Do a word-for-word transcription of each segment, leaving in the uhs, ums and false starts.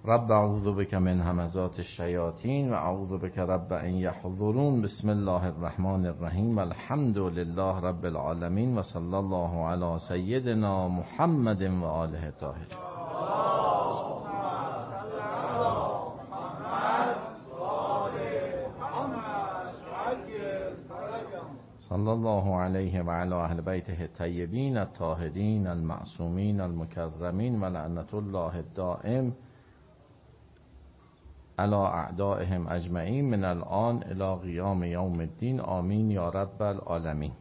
رب اعوذ بک من همزات الشیاطین و اعوذ بک رب ان یحضرون. بسم الله الرحمن الرحیم. الحمد لله رب العالمین و صلی الله علی سیدنا محمد و آله الطاهرین. صلی الله علیه و علی اهل بیته الطیبین الطاهرین المعصومین المکرمین و لعنت الله الدائم علی اعدائهم اجمعین من الان الی قیام یوم الدین. آمین یا رب العالمین.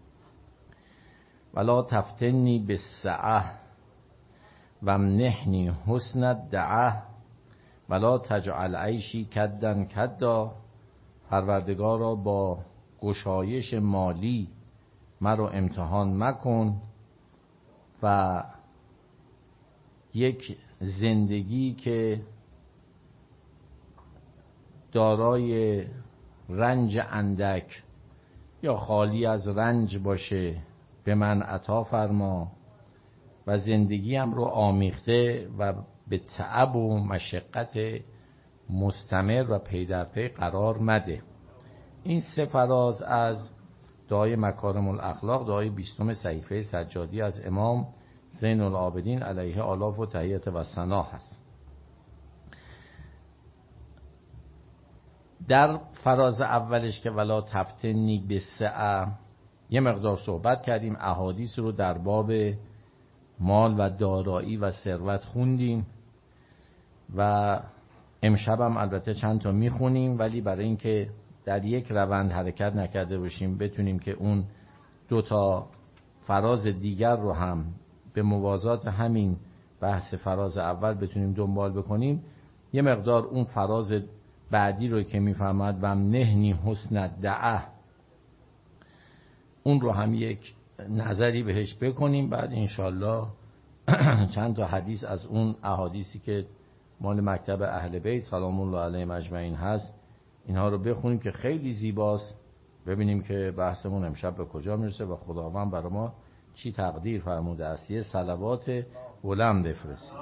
ولا تفتنی بالسعه و امنحنی حسن الدعه ولا تجعل عیشی کدا کدا. پروردگارا با گشایش مالی مرا امتحان مکن و یک زندگی که دارای رنج اندک یا خالی از رنج باشه به من عطا فرما و زندگیم رو آمیخته و به تعب و مشقت مستمر و پی در پی قرار مده. این سه فراز از دعای مکارم الاخلاق، دعای بیستم صحیفه سجادی از امام زین العابدین علیه آلاف و تحیت و ثنا هست. در فراز اولش که ولا تفتنی بالسعه یه مقدار صحبت کردیم، احادیث رو در باب مال و دارایی و ثروت خوندیم و امشب هم البته چند تا میخونیم، ولی برای اینکه در یک روند حرکت نکرده باشیم بتونیم که اون دو تا فراز دیگر رو هم به موازات همین بحث فراز اول بتونیم دنبال بکنیم، یه مقدار اون فراز بعدی رو که میفهمد و امنحنی حسن الدعه اون رو هم یک نظری بهش بکنیم. بعد انشالله چند تا حدیث از اون احادیثی که مال مکتب اهل بیت سلام الله علیهم اجمعین هست اینها رو بخونیم که خیلی زیباست، ببینیم که بحثمون امشب به کجا میرسه و خداوند برای ما چی تقدیر فرموده است. یه صلوات بلند بفرستیم.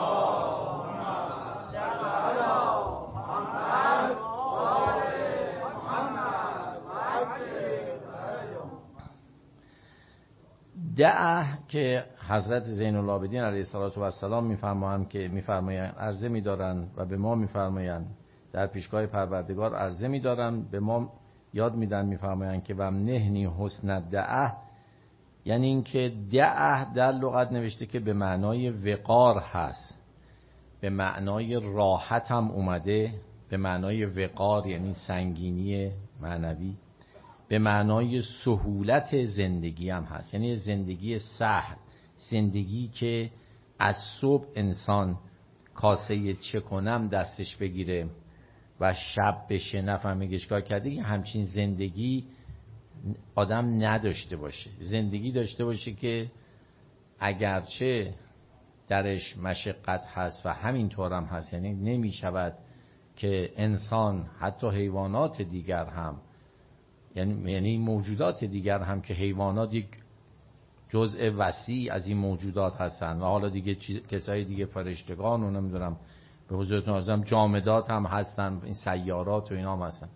دعه که حضرت زین العابدین علیه السلام میفرمایند که میفرمایند عرضه می‌دارند و به ما میفرمایند در پیشگاه پروردگار عرضه می‌دارند، به ما یاد میدن میفرمایند که و امنحنی حسن الدعه، یعنی اینکه دعه در لغت نوشته که به معنای وقار هست، به معنای راحت هم اومده، به معنای وقار یعنی سنگینی معنوی، به معنای سهولت زندگی هم هست، یعنی زندگی سهل، زندگی که از صبح انسان کاسه چه کنم دستش بگیره و شب بشه نفهمه چیکار کرده. این همچین زندگی آدم نداشته باشه. زندگی داشته باشه که اگرچه درش مشقت هست و همینطور هم هست، یعنی نمی شود که انسان حتی حیوانات دیگر هم یعنی یعنی موجودات دیگر هم که حیوانات یک جزء وسیع از این موجودات هستن و حالا دیگه کسای دیگه فرشتگان و نمیدونم به حضورتون عرضم جامدات هم هستن، این سیارات و اینا هم هستن.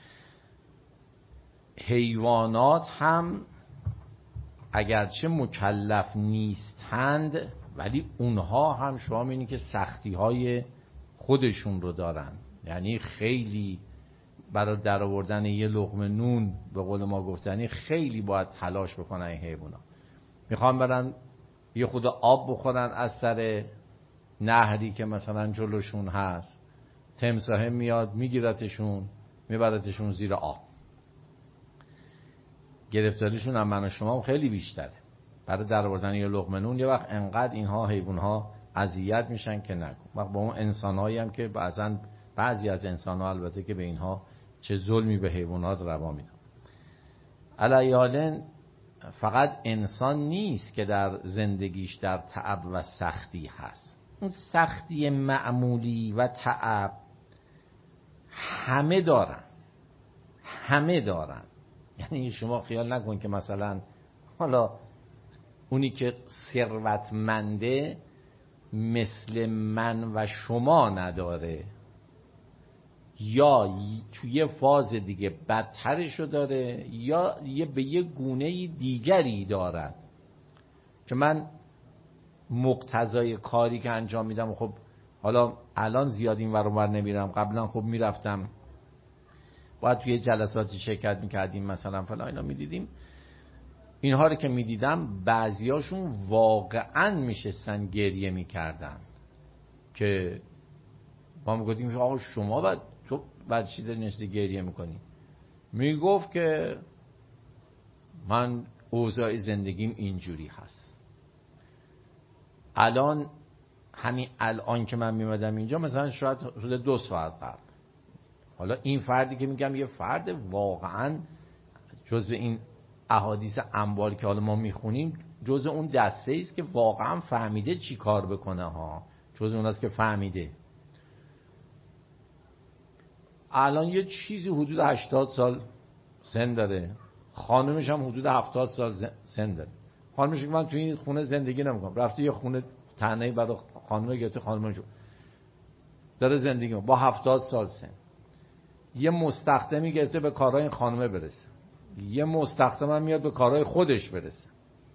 حیوانات هم اگرچه مکلف نیستند ولی اونها هم شما می‌بینید که سختی های خودشون رو دارن، یعنی خیلی برای در آوردن یه لقمه نون به قول ما گفتنی خیلی باید تلاش بکنن. این حیونا میخوان برن یه خود آب بخورن از سر نهری که مثلا جلوشون هست، تمساح میاد میگیرتشون میبرتشون زیر آب. گرفتاریشون هم من و شما خیلی بیشتره برای در آوردن یه لقمه نون. یه وقت انقدر اینها حیوانها اذیت میشن که نکن. وقت با اون انسانایی هم که بعضن بعضی از انسانها البته که به اینها چه ظلمی به حیوانات روا میدن. علی حالن فقط انسان نیست که در زندگیش در تعب و سختی هست. اون سختی معمولی و تعب همه دارن، همه دارن. یعنی شما خیال نکن که مثلا حالا اونی که ثروتمنده مثل من و شما نداره، یا توی فاز دیگه بدترشو داره، یا یه به یه گونه دیگری دارد که من مقتضای کاری که انجام میدم. خب حالا الان زیاد این ور اونور نمیرم، قبلا خب میرفتم، باید توی جلساتی شرکت میکردیم مثلا فلان اینا میدیدیم. اینها رو که میدیدم بعضیاشون واقعا میشستن گریه میکردن که ما میگفتیم آقا شما بعد تو بعد چی داری نشستی گریه میکنی؟ میگفت که من اوضاع زندگیم اینجوری هست. الان همین الان که من میمدم اینجا مثلا شاید حدود دو ساعت قبل، حالا این فردی که میگم یه فرد واقعا جزو این احادیث انبار که حالا ما میخونیم جزو اون دسته ایست که واقعا فهمیده چی کار بکنه ها، جزو اون است که فهمیده. الان یه چیزی حدود هشتاد سال سن داره، خانمش هم حدود هفتاد سال سن داره. خانمش که من توی این خونه زندگی نمیکنم، رفته یه خونه تنهایی برای خانمه گرفته، خانمش داره زندگی با هفتاد سال سن. یه مستخدمی گرفته به کارهای این خانمه برسه، یه مستخدم هم میاد به کارهای خودش برسه،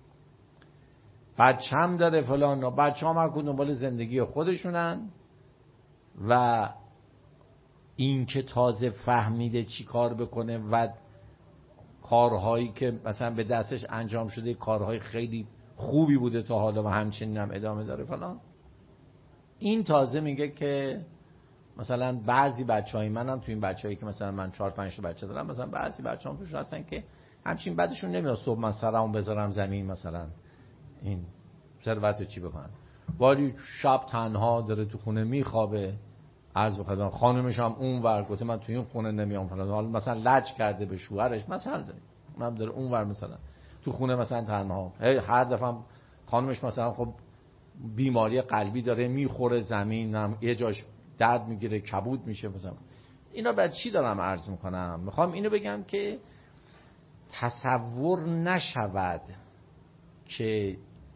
بچه هم داره فلان، بچه هم هر کدوم دنبال زندگی خودشونن. و این که تازه فهمیده چی کار بکنه و کارهایی که مثلا به دستش انجام شده کارهای خیلی خوبی بوده تا حالا و همچنین هم ادامه داره فلان، این تازه میگه که مثلا بعضی بچهای منم تو این بچه‌هایی که مثلا من چهار پنج تا بچه دارم، مثلا بعضی بچه‌ام توش هستن که همچین بعدشون نمیاد صبح من سرمو بذارم زمین مثلا این ثروتو چی بکنن، ولی شب تنها داره تو خونه میخوابه. عرض بخوام خانمش هم اون ور گفته من تو این خونه نمیام فلان، حالا مثلا لج کرده به شوهرش مثلا داره من داره اون ور مثلا تو خونه مثلا تنها، هر دفعه خانمش مثلا خب بیماری قلبی داره میخوره زمین، هم یه جاش درد میگیره کبود میشه مثلا. اینا بعد چی دارم عرض میکنم؟ میخوام اینو بگم که تصور نشود که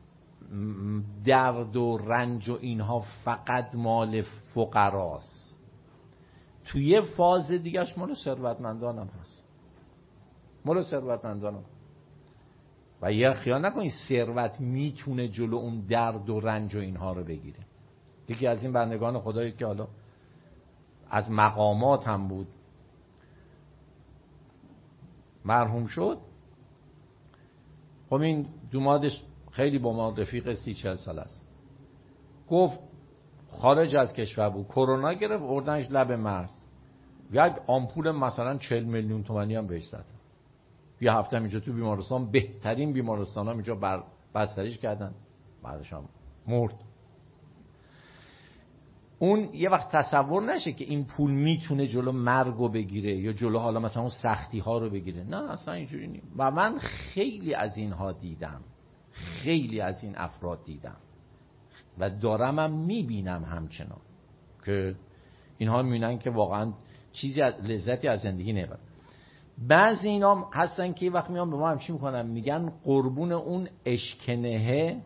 درد و رنج و اینها فقط مال فقراست. توی فاز دیگهش مال ثروتمندانم هست، مال ثروتمندانم. و یه خیال نکنید ثروت میتونه جلو اون درد و رنج و اینها رو بگیره. یکی از این بندگان خدایی که حالا از مقامات هم بود مرحوم شد، خب این دومادش خیلی با ما رفیق سی چل سال است، گفت خارج از کشور بود، کرونا گرفت اردنش لب مرز، یک آمپول مثلا چهل میلیون تومانی هم بهش زدن. یه هفته اینجا تو بیمارستان، بهترین بیمارستان هم اینجا بر بستریش کردن، بعدش هم مرد. اون یه وقت تصور نشه که این پول میتونه جلو مرگو بگیره یا جلو حالا مثلا اون سختی ها رو بگیره، نه اصلا اینجوری نیست. و من خیلی از اینها دیدم، خیلی از این افراد دیدم و دارم هم میبینم همچنان که اینها میبینن که واقعا چیزی از لذتی از زندگی نمیبرن. بعضی اینا هم هستن که وقت میان به ما هم چی میکنن، میگن قربون اون اشکنهه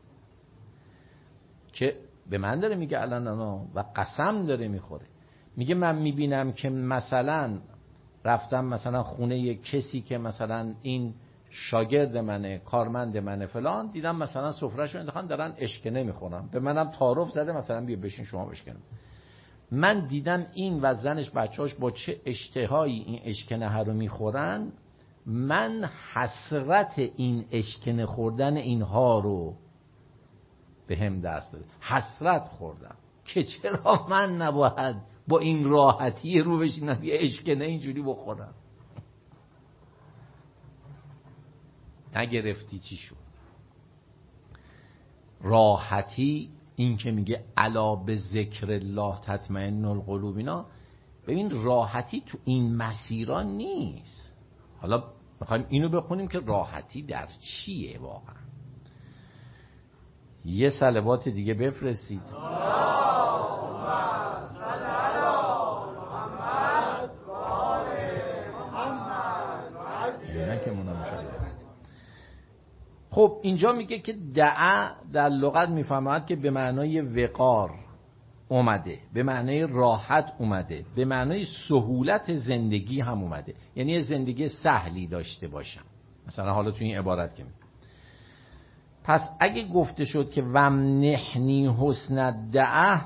که به من داره میگه الان و قسم داره میخوره، میگه من میبینم که مثلا رفتم مثلا خونه یک کسی که مثلا این شاگرد منه، کارمند منه فلان، دیدم مثلا سفرهشون انداختن دارن اشکنه میخورن، به منم تعارف زده مثلا بیا بشین شما بشکن. من دیدم این و زنش بچه‌هاش با چه اشتهایی این اشکنه ها رو میخورن. من حسرت این اشکنه خوردن اینها رو به هم دست داد، حسرت خوردم که چرا من نباید با این راحتی رو بشینم یه اشکنه اینجوری بخورم. نگرفتی چی شد؟ راحتی این که میگه الا به ذکر الله تطمئن القلوب، اینا ببین راحتی تو این مسیران نیست. حالا میخوایم اینو بخونیم که راحتی در چیه واقعا. یه صلوات دیگه بفرستید. خب اینجا میگه که دعا در لغت میفهمد که به معنای وقار اومده، به معنای راحت اومده، به معنای سهولت زندگی هم اومده، یعنی زندگی سهلی داشته باشم. مثلا حالا تو این عبارت که میگه، پس اگه گفته شد که ومنحنی حسن الدعا،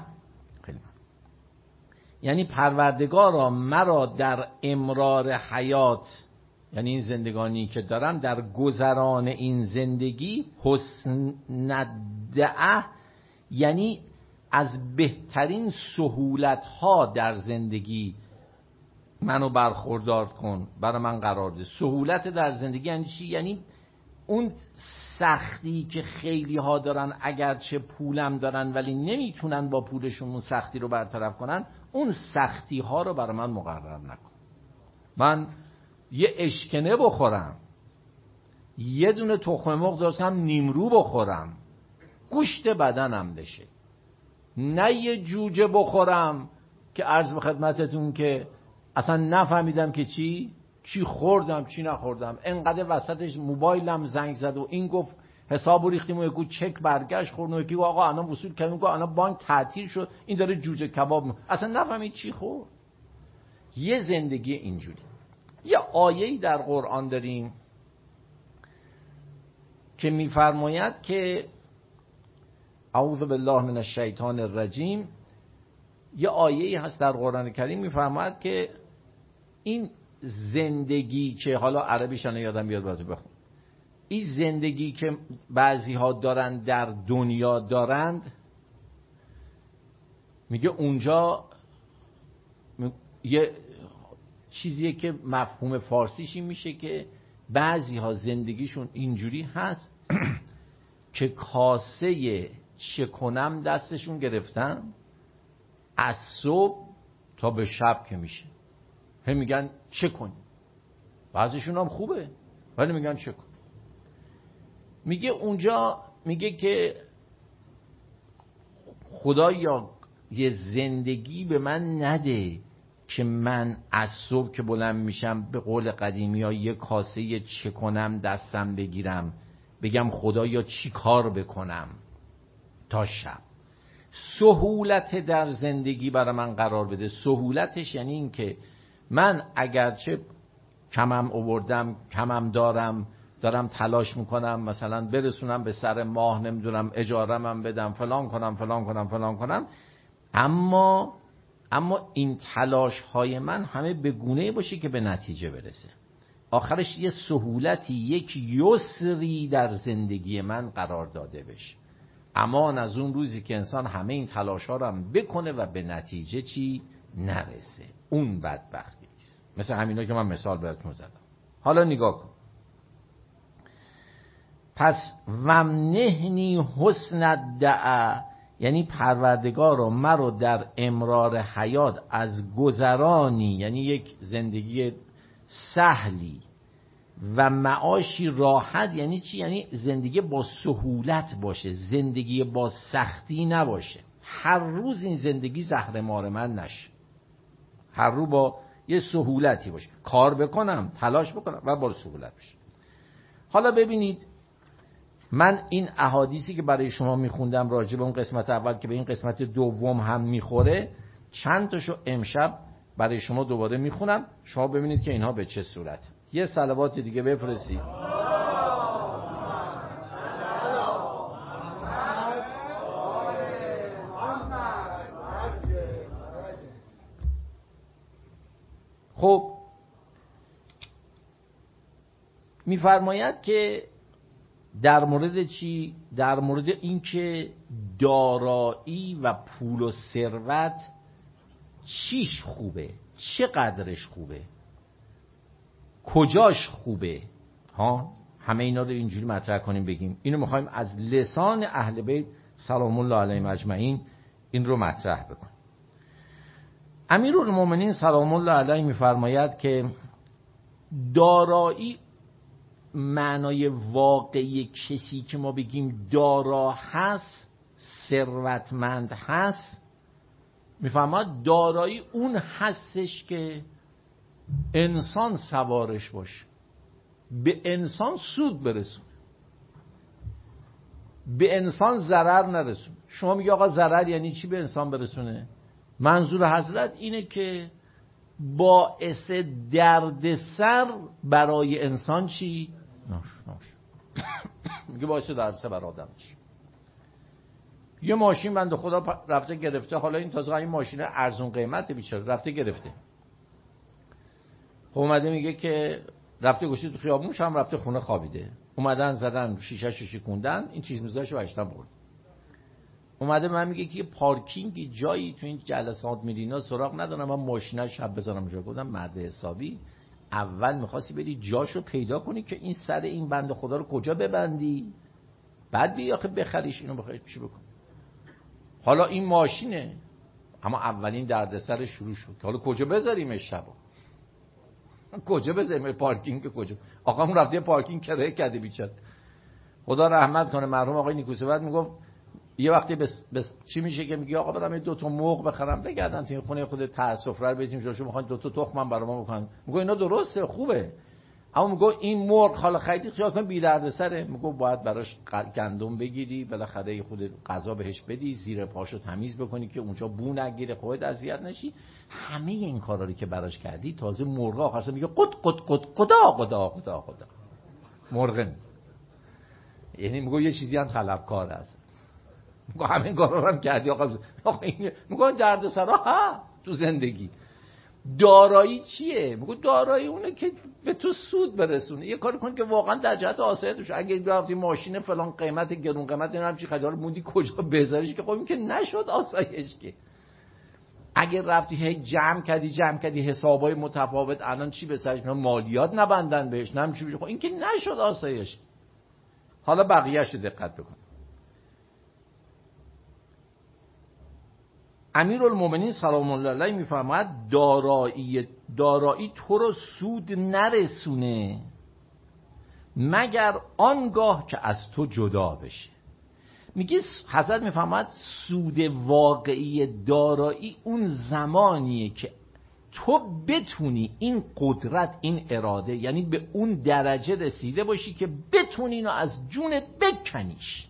یعنی پروردگارا مرا در امرار حیات، یعنی این زندگانی که دارم، در گذران این زندگی، حسن الدعا یعنی از بهترین سهولت ها در زندگی منو برخوردار کن، برای من قرار ده. سهولت در زندگی یعنی چی؟ یعنی اون سختی که خیلی ها دارن، اگرچه پولم دارن ولی نمیتونن با پولشون اون سختی رو برطرف کنن، اون سختی ها رو برای من مقرر نکن. من یه اشکنه بخورم، یه دونه تخم مرغ درستم نیمرو بخورم، گوشت بدنم بشه، نه یه جوجه بخورم که عرض به خدمتتون که اصلا نفهمیدم که چی چی خوردم چی نخوردم، انقدر وسطش موبایلم زنگ زد و این گفت حسابو ریختیم و یکو چک برگشت خورد و یکی گفت آقا الان وصول کردیم، گفت الان بانک تعطیل شد، این داره جوجه کباب می... اصلا نفهمید چی خورد. یه زندگی اینجوری. یه آیه‌ای در قرآن داریم که میفرماید که اعوذ بالله من الشیطان الرجیم، یه آیه‌ای هست در قرآن کریم میفرماید که این زندگی که حالا عربیش الان یادم بیاد براتون بخونم، این زندگی که بعضی ها دارن در دنیا دارند، میگه اونجا یه چیزیه که مفهوم فارسیش این میشه که بعضی ها زندگیشون اینجوری هست که کاسه چکنم دستشون گرفتن از صبح تا به شب که میشه، هم میگن چه کنی. بعضیشون هم خوبه ولی میگن چه کن. میگه اونجا میگه که خدایا یه زندگی به من نده که من از صبح که بلند میشم به قول قدیمی ها یه کاسه چه کنم دستم بگیرم بگم خدایا چی کار بکنم تا شب. سهولت در زندگی برای من قرار بده. سهولتش یعنی این که من اگرچه کمم آوردم، کمم دارم، دارم تلاش میکنم مثلا برسونم به سر ماه، نمیدونم اجارم هم بدم، فلان کنم فلان کنم فلان کنم، اما اما این تلاش های من همه به گونه باشه که به نتیجه برسه. آخرش یه سهولتی، یک یسری در زندگی من قرار داده بشه. امان از اون روزی که انسان همه این تلاش ها رو هم بکنه و به نتیجه چی نرسه، اون بدبختی است. مثل همینا که من مثال بهتون زدم. حالا نگاه کن. پس ومنحنی حسن الدعا یعنی پروردگارا مرا در امرار حیات از گذرانی، یعنی یک زندگی سهلی و معاشی راحت، یعنی چی؟ یعنی زندگی با سهولت باشه، زندگی با سختی نباشه. هر روز این زندگی زهر مار من نشه، هر روز با یه سهولتی باشه، کار بکنم، تلاش بکنم و با سهولت باشه. حالا ببینید من این احادیثی که برای شما میخوندم راجع به اون قسمت اول که به این قسمت دوم هم میخوره، چند تاشو امشب برای شما دوباره میخونم، شما ببینید که اینها به چه صورت. یه صلوات دیگه بفرستید. خب میفرماید که در مورد چی؟ در مورد اینکه دارایی و پول و ثروت چیش خوبه، چقدرش خوبه، کجاش خوبه، ها همه اینا رو اینجوری مطرح کنیم بگیم. اینو میخوایم از لسان اهل بیت سلام الله علیهم اجمعین این رو مطرح بکنیم. امیرالمومنین سلام الله علیه میفرماید که دارایی، معنای واقعی کسی که ما بگیم دارا هست، ثروتمند هست، میفهمد دارایی اون هستش که انسان سوارش باشه، به انسان سود برسونه. به انسان ضرر نرسونه. شما میگه آقا ضرر یعنی چی به انسان برسونه؟ منظور حضرت اینه که باعث دردسر برای انسان چی؟ ناش ناش میگه باعث دردسر برای آدم چی؟ یه ماشین بنده خدا رفته گرفته، حالا این تازه این ماشین ارزون قیمته بیچاره رفته گرفته، خب اومده میگه که رفته گوشی تو خیابونش هم رفته خونه خوابیده، اومدن زدن شیشه شیشه کندن این چیز میذاشو باشتن برد. اومده من میگه که پارکینگ جایی تو این جلسات میرینا سراغ ندارم، من ماشینا شب بذارم جا. گفتم مرد حسابی اول میخواستی بری جاشو پیدا کنی که این سر این بنده خدا رو کجا ببندی، بعد بیا آخه بخریش اینو بخری چی بکن. حالا این ماشینه، اما اولین دردسر شروع شد که حالا کجا بذاریمش شبا، کجا بذاریم پارکینگ کجا. آقا اون رفته پارکینگ کرایه کرده بیچاره. خدا رحمت کنه مرحوم آقای نیکوسی بعد میگفت یه وقتی بس, بس چی میشه که میگه آقا برام دو تا مرغ بخرم بگردن تو خونه خود تاسف رو بزنیم جاشو میخوان دو تا تخمم برام بکنن. میگه اینا درسته خوبه، اما میگه این مرغ حالا خریدی خیال کن بی دردسره، میگه باید براش گندم بگیری بالاخره خود غذا بهش بدی، زیر پاشو تمیز بکنی که اونجا بو نگیره، خودت اذیت نشی. همه این کارا رو که براش کردی تازه مرغ آخرش میگه قد قد قد خدا خدا خدا خدا مرغ، یعنی میگه یه چیزی هم طلبکار است. میگه همین کارا رو هم کردی آقا. آقا این میگه دردسرا ها تو زندگی. دارایی چیه؟ میگه دارایی اونه که به تو سود برسونه. یه کاری کن که واقعا در جهت آسایشت. اگه رفتی ماشین فلان قیمت گرون قیمت اینا هم چی خریدار موندی کجا بذاریش که خب این که نشد آسایش که. اگه رفتی هی جمع کردی جمع کردی حسابای متفاوت الان چی به سرش مالیات نبندن بهش نم چی بشه، خب این که نشد آسایش. حالا بقیه‌اش دقت بکن. امیرالمومنین سلام الله علیه میفرماید دارایی دارایی تو رو سود نرسونه مگر آنگاه که از تو جدا بشه. میگه حضرت میفرماید سود واقعی دارایی اون زمانیه که تو بتونی این قدرت این اراده یعنی به اون درجه رسیده باشی که بتونی اینو از جونت بکنیش.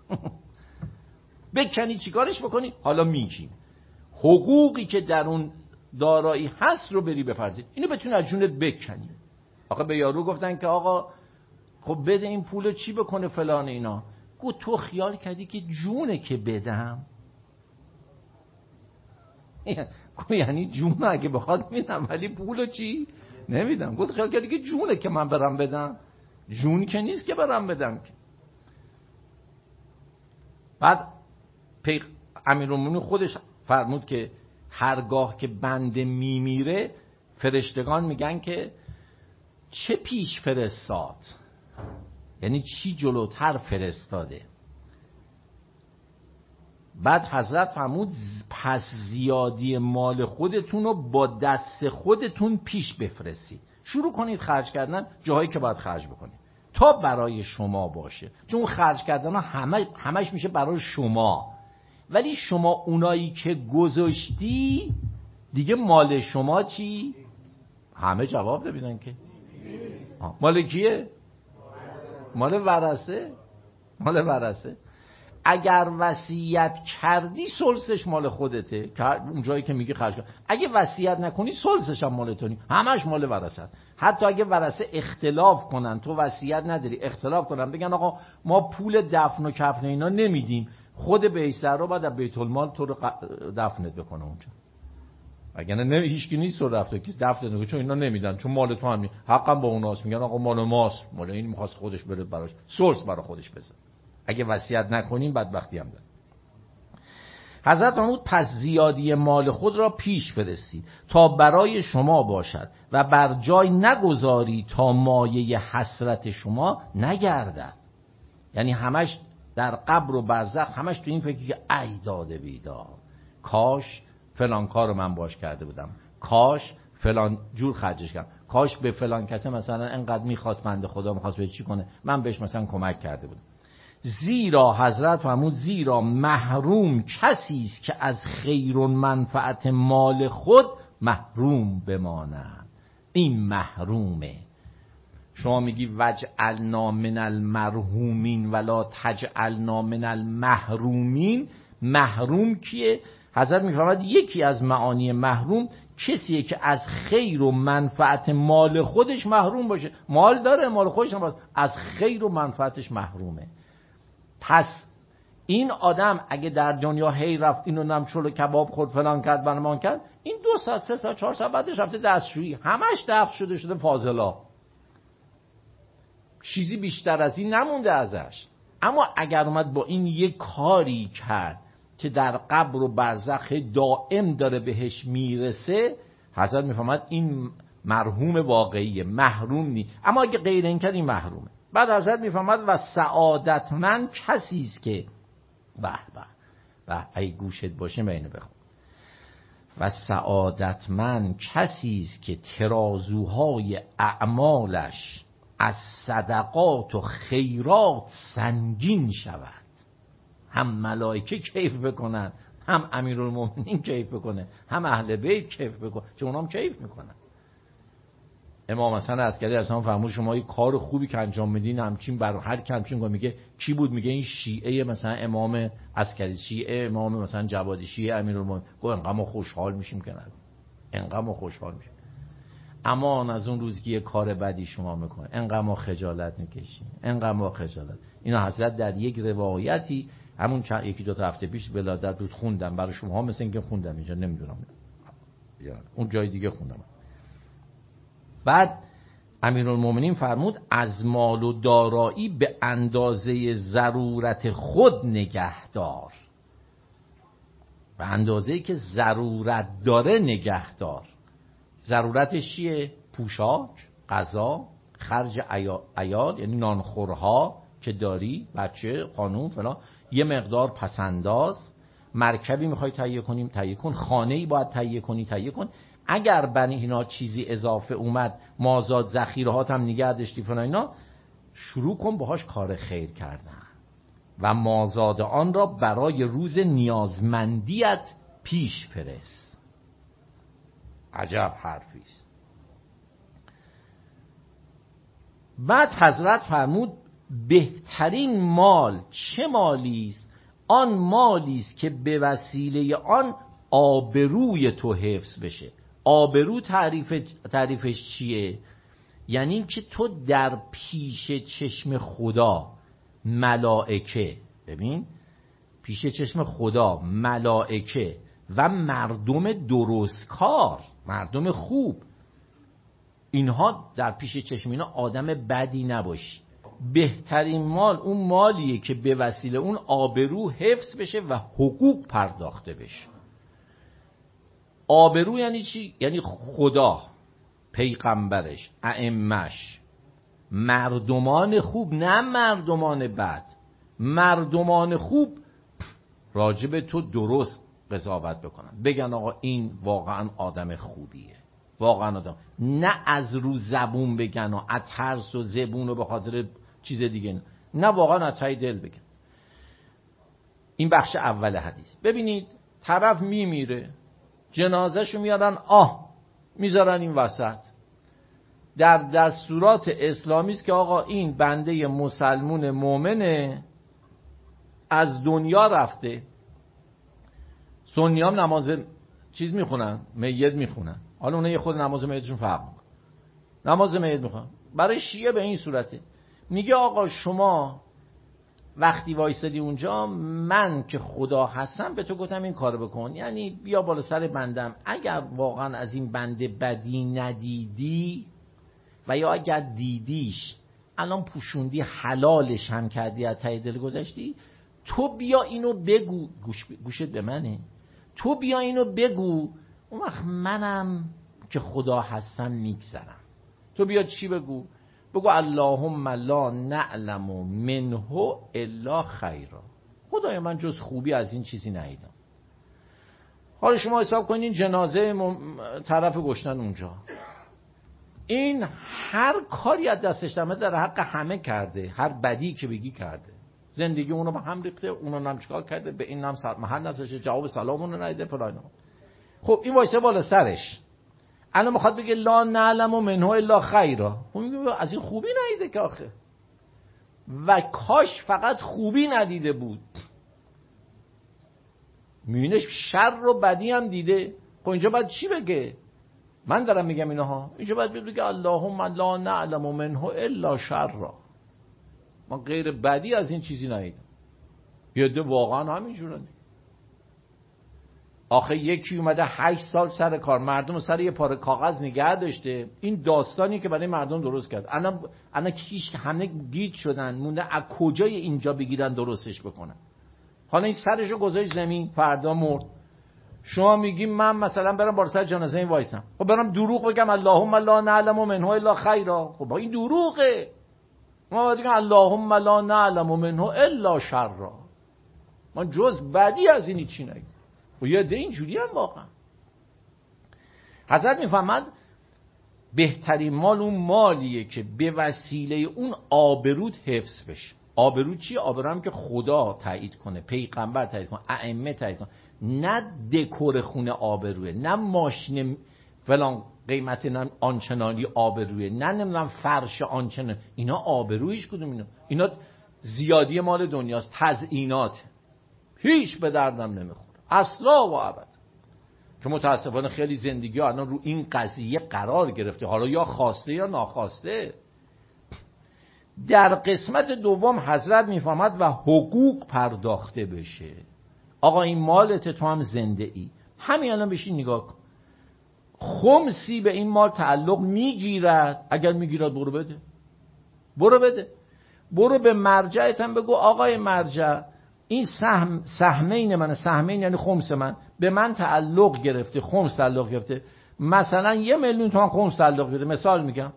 بکنی چیکارش بکنی؟ حالا میگیم حقوقی که در اون دارایی هست رو بری بپرزی، اینو بتونی از جونت بکنی. آقا به یارو گفتن که آقا خب بده این پولو چی بکنه فلان اینا. گفت تو خیال کردی که جونه که بدم؟ گفت یعنی جون اگه بخواد میدم ولی پولو چی نمیدم. گفت خیال کردی که جونه که من برم بدم؟ جون که نیست که برم بدم که. بعد پیغ امیرالمومنین خودش فرمود که هرگاه که بنده میمیره فرشتگان میگن که چه پیش فرستاد، یعنی چی جلوتر فرستاده. بعد حضرت فرمود پس زیادی مال خودتون رو با دست خودتون پیش بفرستید، شروع کنید خرج کردن جاهایی که باید خرج بکنید تا برای شما باشه، چون خرج کردن ها همه همش میشه برای شما، ولی شما اونایی که گذاشتی دیگه مال شما چی؟ همه جواب نمیدن که مال کیه؟ مال ورثه. مال ورثه. اگر وصیت کردی سلسش مال خودته، اون جایی که میگی خرج کن. اگه وصیت نکنی سلسش هم مال تونی، همش مال ورثه است. حتی اگه ورثه اختلاف کنن تو وصیت نداری، اختلاف کنن بگن آقا ما پول دفن و کفن اینا نمیدیم، خود بیسر رو بعد از بیت المال تو رو دفنت بکنه اونجا. اگر نه هیچ کی نیست رو رفته کسی دفنت نکنه، چون اینا نمیدن، چون مال تو هم حقم با اوناست. میگن آقا مال ماست، مال این میخواست خودش بره براش سورس برای خودش بزن. اگه وصیت نکنیم بدبختی هم داره. حضرت فرمود پس زیادی مال خود را پیش فرستید تا برای شما باشد و بر جای نگذاری تا مایه حسرت شما نگردد. یعنی همش در قبر و برزخ همش تو این فکری که ای داده بیداد، کاش فلان کارو من باش کرده بودم، کاش فلان جور خرجش کردم، کاش به فلان کسی مثلا انقدر میخواست بنده خدا میخواست به چی کنه من بهش مثلا کمک کرده بودم. زیرا حضرت فرمود زیرا محروم کسی است که از خیر و منفعت مال خود محروم بماند. این محرومه. شما میگی وجعلنا من المرحومین ولا تجعلنا من المحرومین. محروم کیه؟ حضرت میفرماید یکی از معانی محروم کسیه که از خیر و منفعت مال خودش محروم باشه. مال داره، مال خودش هم از خیر و منفعتش محرومه. پس این آدم اگه در دنیا هی رفت اینو نم چلو کباب خورد فلان کرد بنمان کرد، این دو ساعت سه ساعت چهار ساعت بعدش رفته دستشویی، همش دفع شده شده فاضلا، چیزی بیشتر از این نمونده ازش. اما اگر اومد با این یک کاری کرد که در قبر و برزخ دائم داره بهش میرسه، حضرت میفهمد این مرحوم واقعیه، محروم نی. اما اگه غیر این کرد این محرومه. بعد حضرت میفهمد و سعادتمند کسی است که به به به ای گوشت باشه من اینو بخون. و سعادتمند کسی است که ترازوهای اعمالش از صدقات و خیرات سنگین شود. هم ملائکه کیف بکنن، هم امیرالمومنین کیف بکنه، هم اهل بیت کیف بکنه، چون اونام کیف میکنن. امام حسن عسکری اصلا فرمود شما یه کار خوبی که انجام میدین همچین بر هر کی همچین میگه کی بود؟ میگه این شیعه مثلا امام عسکری، شیعه امام مثلا جوادی، شیعه امیرالمومنین. گفت انقدر ما خوشحال میشیم که نه، انقدر ما خوشحال میشیم. اما از اون روزی که یه کار بدی شما میکنه انقدر ما خجالت میکشیم، انقدر ما خجالت. اینا حضرت در یک روایتی همون چند یکی دو تا هفته پیش ولادت بود خوندم برای شما، مثل اینکه خوندم اینجا نمیدونم یا اون جای دیگه خوندم. بعد امیرالمومنین فرمود از مال و دارایی به اندازه ضرورت خود نگهدار، به اندازه‌ای که ضرورت داره نگهدار. ضرورتش چیه؟ پوشاک، غذا، خرج عیال یعنی نانخورها که داری، بچه، خانوم فلان، یه مقدار پسنداز. مرکبی میخوای تهیه کنیم تهیه کن، خانه‌ای باید تهیه کنی تهیه کن. اگر بر اینا چیزی اضافه اومد، مازاد ذخیرهات هم نگه داشتی فلان اینا، شروع کن باهاش کار خیر کردن و مازاد آن را برای روز نیازمندیت پیش فرست. عجب حرفی است. بعد حضرت فرمود بهترین مال چه مالی است؟ آن مالی است که به وسیله آن آبروی تو حفظ بشه. آبرو تعریف تعریفش چیه؟ یعنی که تو در پیش چشم خدا، ملائکه، ببین پیش چشم خدا، ملائکه و مردم درستکار، مردم خوب، اینها در پیش چشم اینا آدم بدی نباشی. بهترین مال اون مالیه که به وسیله اون آبرو حفظ بشه و حقوق پرداخته بشه. آبرو یعنی چی؟ یعنی خدا، پیغمبرش، ائمه‌اش، مردمان خوب، نه مردمان بد. مردمان خوب راجب تو درست قضاوت بکنن، بگن آقا این واقعا آدم خوبیه، واقعا آدم، نه از رو زبون بگن و از ترس و زبون و به خاطر چیز دیگه، نه, نه واقعا از ته دل بگن. این بخش اول حدیث. ببینید طرف میمیره، جنازهشو میارن آه میذارن این وسط. در دستورات اسلامی است که آقا این بنده مسلمون مؤمنه از دنیا رفته. سنی هم نماز چیز میخونن، میت میخونن. حالا اونها یه خود نماز میتشون فرق میکنن، نماز میت میخونن. برای شیعه به این صورته، میگه آقا شما وقتی وایسادی اونجا، من که خدا هستم به تو گفتم این کارو بکن، یعنی بیا بالا سر بندم. اگر واقعا از این بنده بدی ندیدی و یا اگر دیدیش الان پوشوندی، حلالش هم کردی، از ته دل گذشتی، تو بیا اینو بگو. گوش گوشت به منه. تو بیا اینو بگو، اون وقت منم که خدا هستم میگذرم. تو بیا چی بگو؟ بگو اللهم لا نعلم منه الا خیرا. خدای من جز خوبی از این چیزی ندیدم. حالا شما حساب کنین جنازه طرف گشتن اونجا، این هر کاری از دستش دمه در حق همه کرده، هر بدی که بگی کرده، زندگی اونو به هم ریخته، اونو نم چیکار کرده، به این نم محل نذاشته، جواب سلام اونو ندیده فلان. خب این وایسه بالا سرش، الان میخواد بگه لا نعلم منه الا خیرا، اون میگه از این خوبی ندیده که آخه، و کاش فقط خوبی ندیده بود، میبینه شر و بدی هم دیده. خب اینجا باید چی بگه؟ من دارم میگم اینها، اینجا باید بگه اللهم لا نعلم منه الا شرا، ما غیر بدی از این چیزی ندیدم. یه ده واقعا همینجوره. آخه یکی اومده هشت سال سر کار، مردم رو سر یه پاره کاغذ نگه داشته، این داستانی که برای مردم درست کرد. الان الان کیش همه گیج شدن، مونده از کجای اینجا بگیرن درستش بکنن. حالا این سرشو گذاشت زمین، فردا مرد. شما میگیم من مثلا برم بالا سر جنازه این وایسم، خب برم دروغ بگم اللهم لا نعلم منه الا خیرا، خب این دروغه. ما باید بگم اللهم لا نعلم منه الا شرا، ما جز بدی از این چی نگیم. و یه ده اینجوری هم واقعا. حضرت میفهمد بهترین مال اون مالیه که به وسیله اون آبروت حفظ بشه. آبرو چی؟ آبرو هم که خدا تایید کنه، پیغمبر تایید کنه، ائمه تایید کنه، نه دکور خونه آبروه، نه ماشین فلان قیمت نه آنچنانی آبروه، نه نمیدونم فرش آنچنان. اینا آبرویش کدوم؟ اینا اینا زیادی مال دنیاست، تزیینات، هیچ به دردم نمیخوره اصلا و ابد. که متاسفانه خیلی زندگی ها الان رو این قضیه قرار گرفته، حالا یا خواسته یا ناخواسته. در قسمت دوم حضرت میفهمد و حقوق پرداخته بشه. آقا این مالت، تو هم زنده ای، همین الان بشین نگاه کن، خمسی به این مال تعلق میگیرد. اگر میگیرد برو بده، برو بده، برو به مرجعت هم بگو آقای مرجع این سهم سهمین من، سهمین یعنی خمس من، به من تعلق گرفته، خمس تعلق گرفته، مثلا یه میلیون تومان خمس تعلق گرفته، مثال میگم،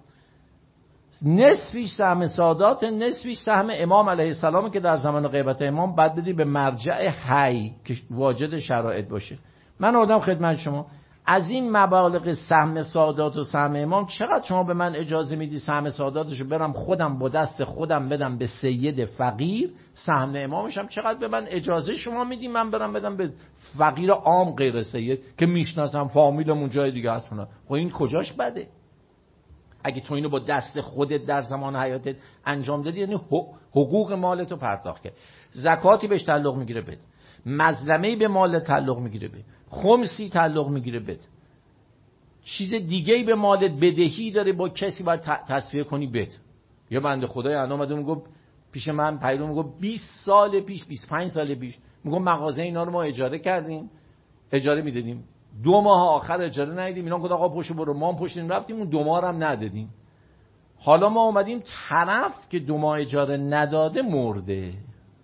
نصفیش سهم سادات، نصفیش سهم امام علیه السلام که در زمان غیبت امام، بعد بدی به مرجع حی که واجد شرایط باشه. من آدم خدمت شما از این مبالغ سهم سادات و سهم امام چقدر شما به من اجازه میدی سهم ساداتشو برم خودم با دست خودم بدم به سید فقیر، سهم امامش هم چقدر به من اجازه شما میدی من برم بدم به فقیر عام غیر سید که میشناسم، فامیلمون جای دیگه هست. خب این کجاش بده؟ اگه تو اینو با دست خودت در زمان حیاتت انجام دادی، یعنی حقوق مالتو پرداخت کرد. زکاتی بهش تعلق میگیره بده، مظلمه‌ای به مال تعلق میگیره بده، خمسی تعلق میگیره بده، چیز دیگه‌ای به مالت بدهی داره با کسی باید تصفیه کنی بده. یه بنده خدای انا اومد میگه پیش من پیرو میگه بیست سال پیش، بیست و پنج سال پیش، میگه مغازه اینا رو ما اجاره کردیم، اجاره میدادیم، دو ماه آخر اجاره ندیدیم، اینا گفت آقا پشت برو، ما هم پشتیم رفتیم، اون دو ماه هم ندادیم. حالا ما اومدیم طرف که دو ماه اجاره نداده مرده،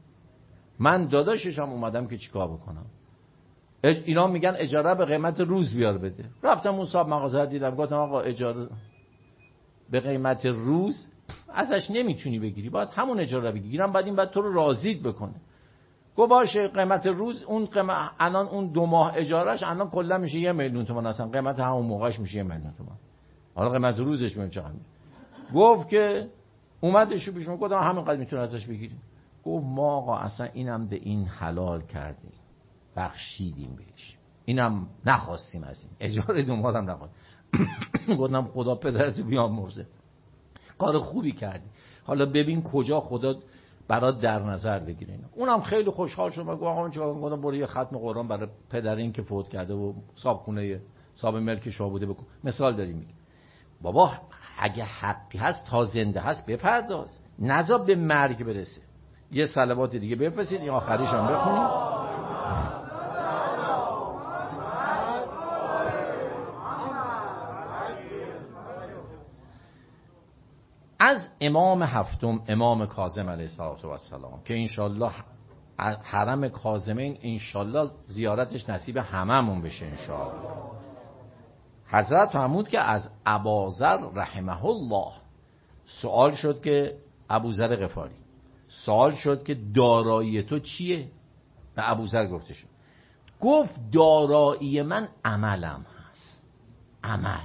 من داداششم اومدم که چیکار بکنم. اینا میگن اجاره به قیمت روز بیار بده. رفتم اون صاحب مغازه دیدم، گفتم آقا اجاره به قیمت روز ازش نمیتونی بگیری، باید همون اجاره بگیرم، بعد این بعد تو رو راضیت بکنه. گفت باشه قیمت روز، اون قیمت الان اون دو ماه اجارهش الان کلا میشه یه میلیون تومان، اصلا قیمت همون موقعش میشه یه میلیون تومان، حالا قیمت روزش میشه چقدر. گفت که اومدش پیش من، گفتم همین قدر میتونه ازش بگیریم. گفت ما آقا اصلا اینم به این حلال کردیم، بخشیدیم بهش، اینم نخواستیم از این اجاره دو ماه هم نخواست. گفتم خدا پدرتو بیامرزه، کار خوبی کردی، حالا ببین کجا خدا برات در نظر بگیره. اینا اونم خیلی خوشحال شد. گفت آقا چیکار کنم؟ گفتم برو یه ختم قرآن برای پدر این که فوت کرده و صاحب خونه صاحب ملک شاه بوده بکن. مثال داری میگی. بابا اگه حقی هست تا زنده هست بپرداز، نذار به مرگ برسه. یه صلوات دیگه بفرستید، این آخریش هم بخونیم. از امام هفتم، امام کاظم علیه السلام که انشالله حرم کاظمین انشالله زیارتش نصیب هممون بشه انشالله. حضرت فرمود که از ابوذر رحمه الله سوال شد که ابوذر غفاری سوال شد که دارایی تو چیه؟ به ابوذر گفته شد، گفت دارایی من عملم هست. عمل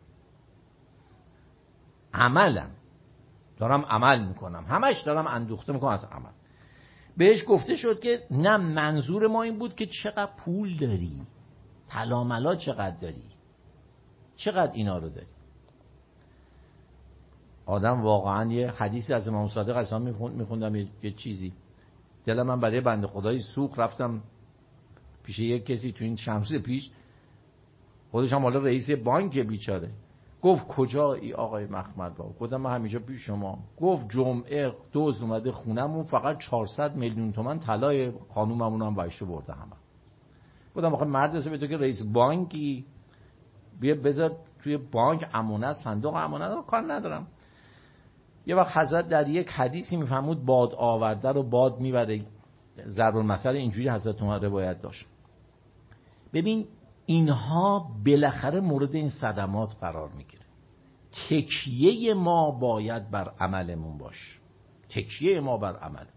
عملم دارم عمل میکنم، همش دارم اندوخته میکنم از عمل. بهش گفته شد که نه، منظور ما این بود که چقدر پول داری، طلا ملا چقدر داری. چقدر اینا رو داری؟ آدم واقعا یه حدیثی از امام صادق اصلا میخوندم، یه،, یه چیزی دل من برای بنده خدای سوخت. رفتم پیش یک کسی تو این شمس پیش، خودش هم حالا رئیس بانک بیچاره. گفت کجایی آقای مخمد بابا؟ گفتم من همیشه پیش شما. گفت جمعه دزد اومده خونمون، فقط چهارصد میلیون تومان طلای خانوممون هم بایشه برده همه. گفتم آخه مدرسه به تو که رئیس بانکی، بیا بذار توی بانک امانت، صندوق امانت رو کار ندارم. یه وقت حضرت در یک حدیثی میفهمود باد آورده رو باد میبره، ضرب المثل اینجوری حضرت عمر روایت داشت. ببین اینها بالاخره مورد این صدمات قرار میگیره. تکیه ما باید بر عملمون باشه، تکیه ما بر عمل.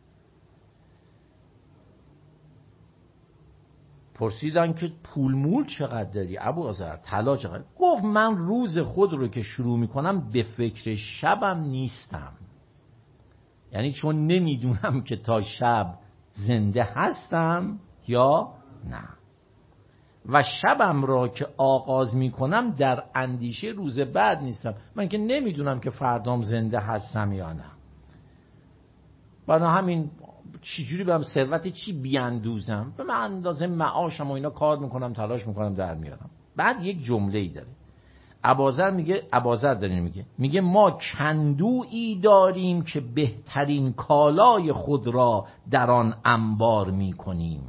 پرسیدن که پول مول چقدر داری ابوذر، طلا چقدر؟ گفت من روز خود رو که شروع میکنم به فکر شبم نیستم، یعنی چون نمیدونم که تا شب زنده هستم یا نه، و شبم را که آغاز میکنم در اندیشه روز بعد نیستم. من که نمیدونم که فردام زنده هستم یا نه، برای همین چجوری برم ثروت چی بیاندوزم، به من اندازه معاشم و اینا کار میکنم، تلاش میکنم در میارم. بعد یک جمله ای داره ابوذر میگه، ابوذر داره میگه میگه ما کندویی داریم که بهترین کالای خود را در آن انبار میکنیم.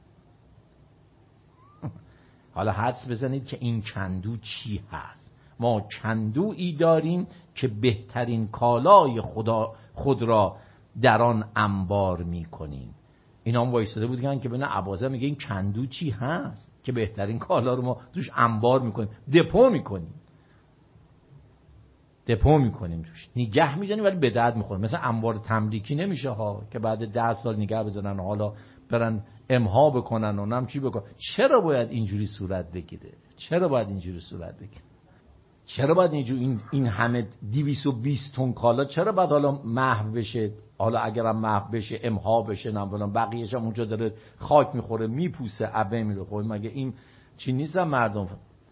حالا حدس بزنید که این کندو چی هست. ما کندویی داریم که بهترین کالای خدا خود را در آن انبار میکنیم. اینا هم وایساده بودن که ببینن ابوذر میگه این کندو چی هست که بهترین کالا رو ما توش انبار میکنیم، دپو میکنیم، دپو میکنیم توش، نگه میدونیم ولی به درد میخوریم. مثلا انبار تملیکی نمیشه ها که بعد ده سال نگه بزنن و حالا برن امها بکنن و نم چی بکنن. چرا باید اینجوری صورت بگیره؟ چرا باید اینجوری صورت بگیره؟ چرا باید اینجوری این, این همه دویست و بیست تن کالا چرا باید حالا محو بشه؟ حالا اگرم محو بشه امها بشه نمیدونم بقیه‌اش هم اونجا داره خاک میخوره میپوسه عبه میره. خب مگه این چی نیستن مردم؟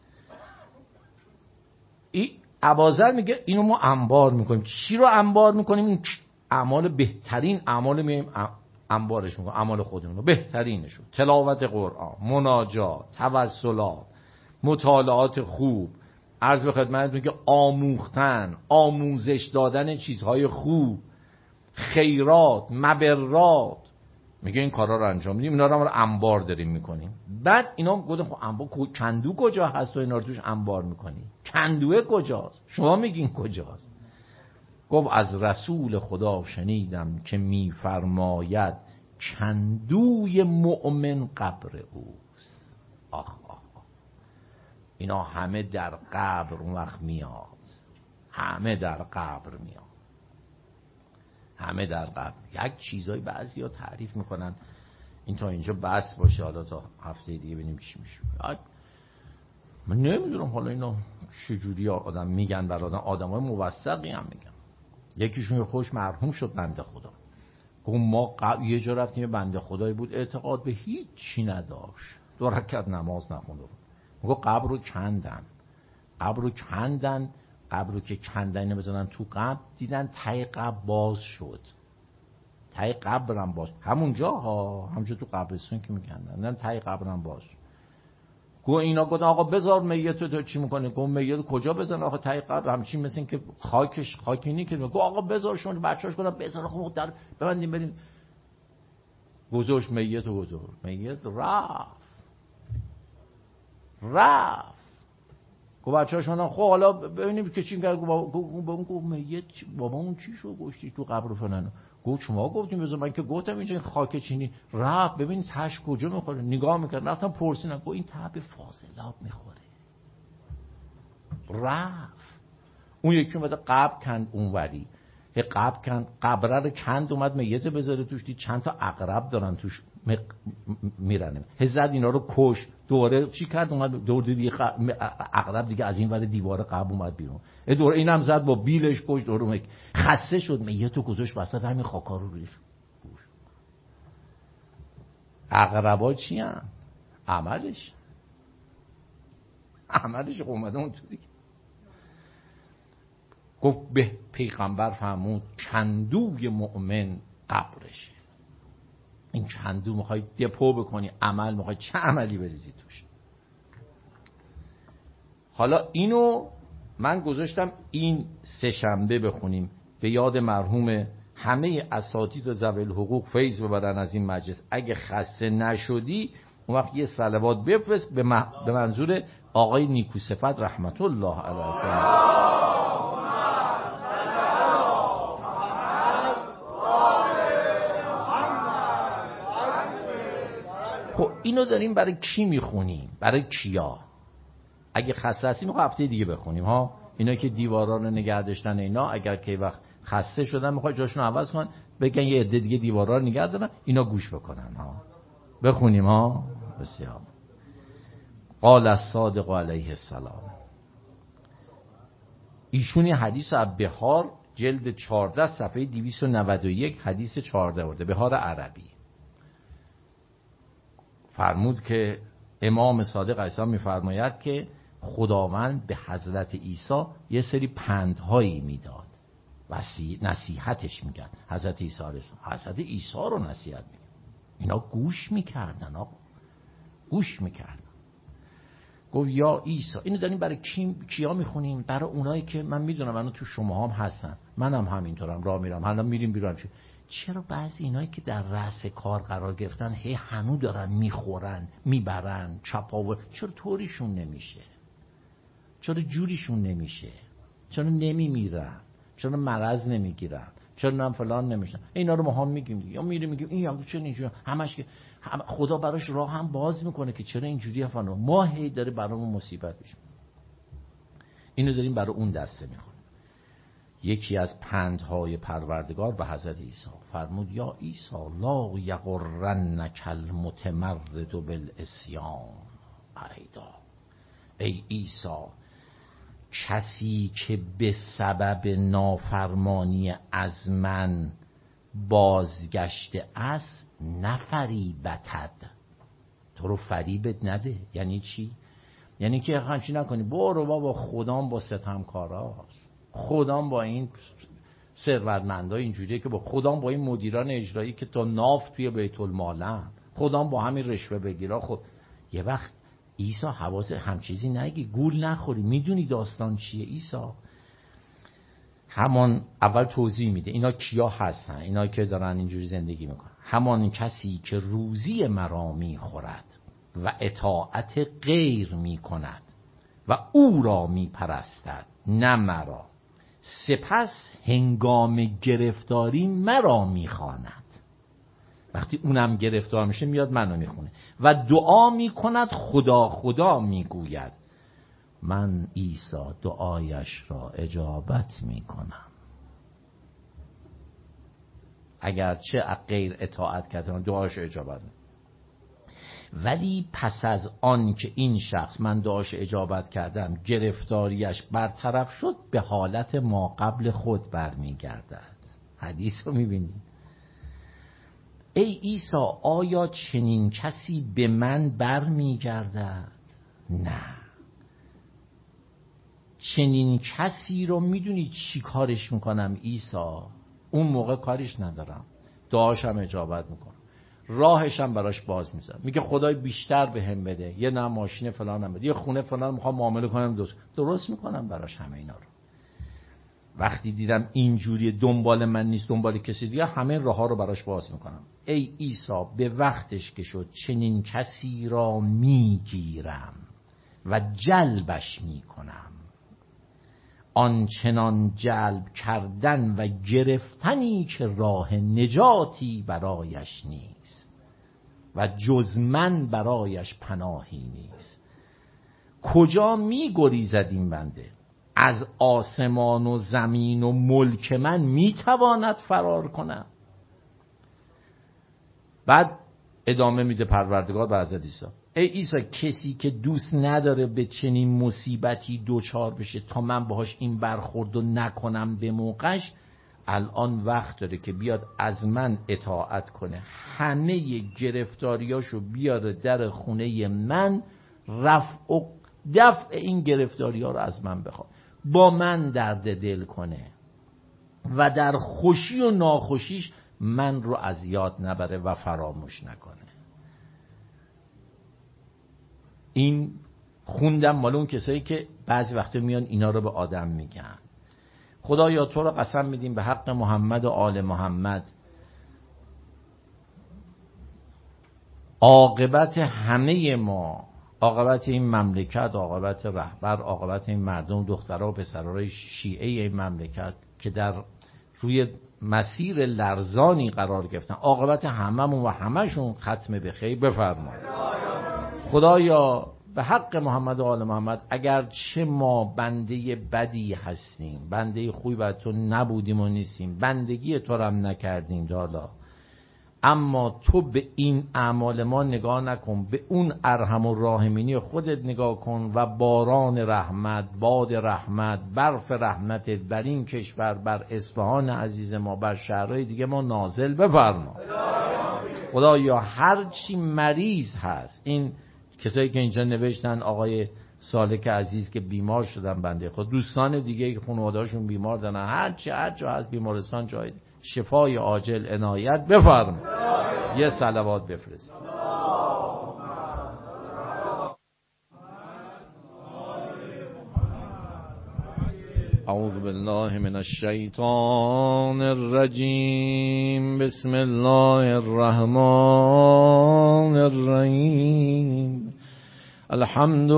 این ابوذر میگه اینو ما انبار میکنیم. چی رو انبار میکنیم؟ این اعمال بهترین اعمال میایم انبارش میکنیم، اعمال خودمون رو بهترینشو، تلاوت قرآن، مناجات، توسلات، مطالعات خوب، عرض به خدمتتون که آموختن، آموزش دادن چیزهای خوب، خیرات، مبرات. میگه این کارا رو انجام میدیم، اینا رو انبار داریم میکنیم. بعد اینا گفتن خب انبار کندو کجا هست و اینا رو توش انبار میکنی؟ کندوه کجاست؟ شما میگین کجاست؟ گفت از رسول خدا شنیدم که میفرماید کندوی مؤمن قبر اوست. آخ آخ اینا همه در قبر اون وقت میاد، همه در قبر میاد، همه در قبر. یک چیزای بعضیا تعریف میکنن، این تا اینجا بس باشه، حالا تا هفته دیگه ببینیم چی میشه. من نمیدونم حالا اینا چجوری آدم میگن، برای آدم آدمای موثقی هم میگن. یکیشون خوش مرحوم شد بنده خدا، گفت ما قبل یه جا رفتیم بنده خدایی بود اعتقاد به هیچ چی نداشت، دو رکعت نماز نخونده بود. میگه قبر رو کندن، قبر رو کندن، قبر رو که کندن اینو بزنن تو قبر، دیدن ته قبر باز شد، ته قبرم باز، همونجا ها، همونجا تو قبرستون که میکندن، دیدن ته قبرم باز. گو اینا گفتن آقا بذار میت تو چی میکنه؟ گفت میت کجا بزن آقا ته قبر؟ همچین مثل این که خاکش خاکی نی که. گفت آقا بذار، شون بچه‌اش گفتن بذار آقا در ببندیم بریم. گذاشت میت رو گذاشت، میت رفت رفت. گفت بچه‌اش گفتن خب حالا ببینیم که چی کرد. گفت بابا گفت میت بابا اون چی شو گشتی تو قبر فلان؟ گفت شما گفتیم بذار، من که گفتم اینجا خاک چینی. رفت ببین تاش کجا میخوره، نگاه میکرد، رفتم پرسیدم گفت این ته به فاضلاب میخوره. رفت اون یکی اومد قبر کند اونوری، هی قبر کند، قبره رو کند اومد میت بذاره توش، دید چند تا عقرب دارن توش میرنه، هی زد اینا رو کش. دوره چی کرد؟ اومد دور دیگه عقرب دیگه از این ور دیوار قبر اومد بیرون، دوره اینم زد با بیلش کش. دوره خسته شد میت رو گذاشت وسط همین خاکا رو ریخت. عقربا چی هم؟ عملش عملش اومده اون تو دیگه. گفت به پیغمبر فرمود کندوی مؤمن قبرشه. این کندو میخوای دپو بکنی، عمل میخوای چه عملی بریزی توش. حالا اینو من گذاشتم این سه شنبه بخونیم به یاد مرحوم همه اساتید و ذوی الحقوق فیض ببرن از این مجلس. اگه خسته نشدی اون وقت یه صلوات بفرست به, مح... به منظور آقای نیکوصفت رحمت الله علیه. خب اینو داریم برای کی میخونیم؟ برای کیا؟ اگه خسته هستیم میخواه هفته دیگه بخونیم ها. اینا که دیوارا رو نگه داشتن اینا، اگر که وقت خسته شدن میخواد جاشون عوض کنن، بگن یه عده دیگه دیوارا رو نگه دارن، اینا گوش بکنن ها. بخونیم ها. بسیار. قال الصادق علیه السلام. ایشون حدیث از بهار جلد چهارده صفحه دویست و نود و یک حدیث چهارده ورده، بهار عربی. فرمود که امام صادق علیه السلام میفرماید که خداوند به حضرت عیسی یه سری پندهایی میداد، وسی نصیحتش میکرد. حضرت عیسی علیه السلام حضرت عیسی رو نصیحت میکرد، اینا گوش میکردن، آقا گوش میکردن. گفت یا عیسی. اینو داریم برای کی کیا میخونیم؟ برای اونایی که من میدونم الان تو شما هم هستن، منم هم همینطورم، راه میرم حالا میریم بیرون. چرا بعضی اینایی که در رأس کار قرار گرفتن هی هنو دارن میخورن میبرن چپاول، چرا طوریشون نمیشه؟ چرا جوریشون نمیشه؟ چرا نمیمیرن؟ چرا مرض نمیگیرن؟ چرا نم فلان نمیشن؟ اینا رو ما هم میگیم دیگه، یا میریم میگیم این هم چرا اینجوری، همش که هم خدا براش راه هم باز میکنه که چرا اینجوری فلان، ما هی داره برامون مصیبت میشه. اینو داریم برای اون دسته میخونیم. یکی از پندهای پروردگار به حضرت عیسی فرمود یا عیسی لا یغرنک المتمرد بالعصیان ایدا. ای عیسی، کسی که به سبب نافرمانی از من بازگشته است نفریبتد، تو رو فریبت نده. یعنی چی؟ یعنی که همچی نکنی برو بابا خدام با ستمکاراست، خدام با این ثروتمندا اینجوریه که با خدام با این مدیران اجرایی که تا ناف توی بیت المالن، خدام با همین رشوه بگیرا. خود یه وقت عیسی حواس هم چیزی نگی، گول نخوری. میدونی داستان چیه عیسی؟ همان اول توضیح میده اینا کیا هستن، اینا که دارن اینجوری زندگی میکنن. همان کسی که روزی مرا میخورد و اطاعت غیر میکند و او را میپرستد نه مرا، سپس هنگام گرفتاری مرا میخواند. وقتی اونم گرفتار میشه میاد منو میخونه و دعا میکند خدا خدا میگوید من عیسی دعایش را اجابت میکنم. اگرچه غیر اطاعت کرده دعاش اجابت میکنم. ولی پس از آن که این شخص من دعاش اجابت کردم گرفتاریش برطرف شد به حالت ما قبل خود برمیگردد. حدیث رو میبینید. ای عیسی آیا چنین کسی به من برمیگردد؟ نه. چنین کسی رو میدونی چی کارش میکنم عیسی؟ اون موقع کارش ندارم، دعاشم اجابت میکنم، راهشم براش باز میذارم. میگه خدای بیشتر به هم بده، یه نه ماشین فلان هم بده، یه خونه فلان میخوام معامله کنم، درست درست میکنم براش همه اینا رو. وقتی دیدم اینجوری دنبال من نیست دنبال کسی دیگه، همه راه ها رو براش باز میکنم. ای عیسی به وقتش که شد چنین کسی را میگیرم و جلبش میکنم، آنچنان جلب کردن و گرفتنی که راه نجاتی برایش نیست و جز من برایش پناهی نیست. کجا می گریزد این بنده؟ از آسمان و زمین و ملک من می تواند فرار کنم؟ بعد ادامه میده پروردگار به حضرت عیسی ای عیسی کسی که دوست نداره به چنین مصیبتی دوچار بشه تا من باهاش این برخورد و نکنم به موقعش، الان وقت داره که بیاد از من اطاعت کنه، همه گرفتاریاشو بیاره در خونه من، رفع و دفع این گرفتاری ها رو از من بخواد. با من درد دل کنه و در خوشی و ناخوشیش من رو از یاد نبره و فراموش نکنه. این خوندم مال اون کسایی که بعضی وقتا میان اینا رو به آدم میگن. خدایا تو رو قسم میدیم به حق محمد و آل محمد، عاقبت همه ما، عاقبت این مملکت، عاقبت رهبر، عاقبت این مردم، دخترها و پسرهای شیعه این مملکت که در روی مسیر لرزانی قرار گرفتن، عاقبت هممون و همشون ختم به خیر بفرما. خدایا به حق محمد و آل محمد، اگر چه ما بنده بدی هستیم، بنده خوبی بر تو نبودیم و نیستیم، بندگی تو رو هم نکردیم دالا، اما تو به این اعمال ما نگاه نکن، به اون ارحم و راحمینی خودت نگاه کن و باران رحمت، باد رحمت، برف رحمتت بر این کشور، بر اصفهان عزیز ما، بر شهرهای دیگه ما نازل بفرما. خدایا هر چی مریض هست، این کسایی که اینجا نوشتن آقای سالک عزیز که بیمار شدن، بنده خود دوستان دیگه که خانواده‌هاشون بیمار دارن، هر چی هر جا از بیمارستان جای شفای عاجل عنایت بفرما. یه صلوات بفرست. اعوذ بالله من الشیطان الرجیم. بسم الله الرحمن الرحیم. الحمد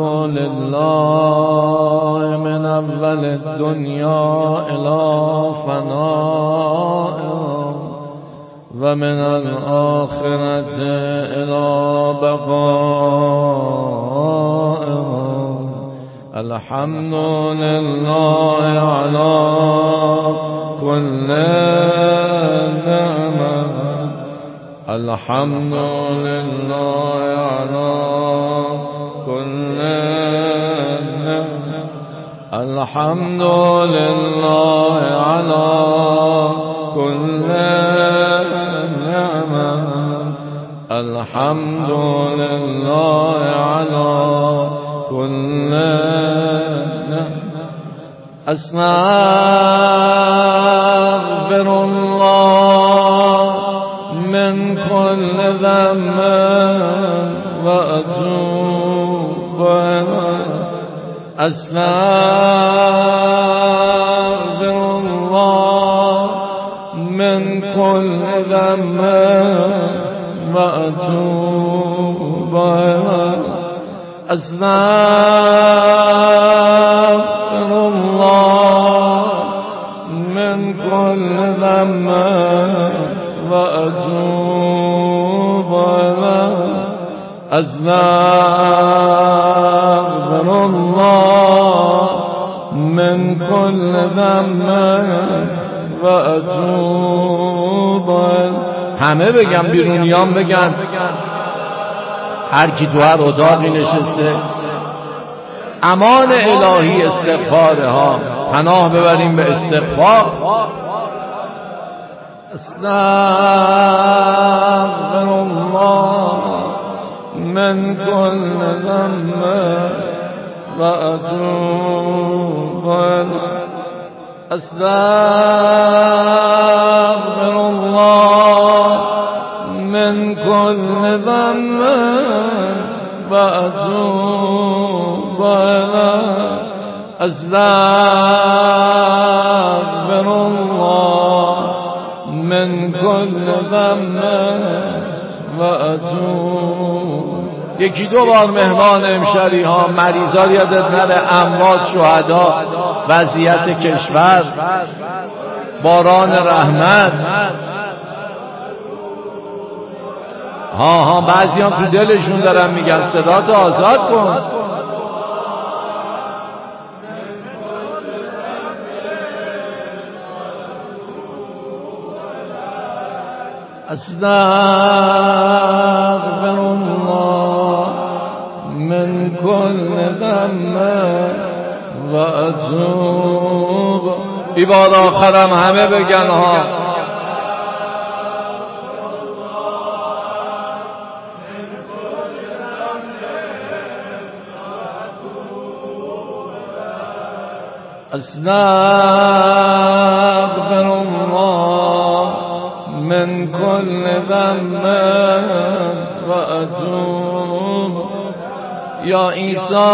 لله من اول الدنیا الی فناء و من الاخرة الی بقاء. الحمد لله على كل نعمة. الحمد لله على كل نعمة. الحمد لله على كل نعمة. الحمد لله على كل نعمة. أستغفر الله من كل ذنب وأتوب إليه. أستغفر الله من كل ذنب وأتوب إليه. أستغفر الله من كل ذنب وأتوب إليه. أستغفر الله من كل ذنب وأتوب إليه. همه بگن، بیرونیان بگن، هر کی تو هر اتاقی نشسته، امان الهی استغفاره ها، پناه ببریم به استغفار. استغفر الله من كل ذنب وأتوب إليه. استغفر الله من كل ذنب وأتوب إليه. أستغفر الله من كل ذنب وأتوب. یکی دو بار مهمان امشری ها، مریضا یادت نره، اموات، شهدا، وضعیت کشور، باران رحمت. ها ها بعضی هم تو دلشون دارن میگن صداتو آزاد کن. استغفر الله من كل ذنب و اتوب. این بار آخرم همه بگن ها. استغفر الله من كل ذنب و اتوب یا عیسی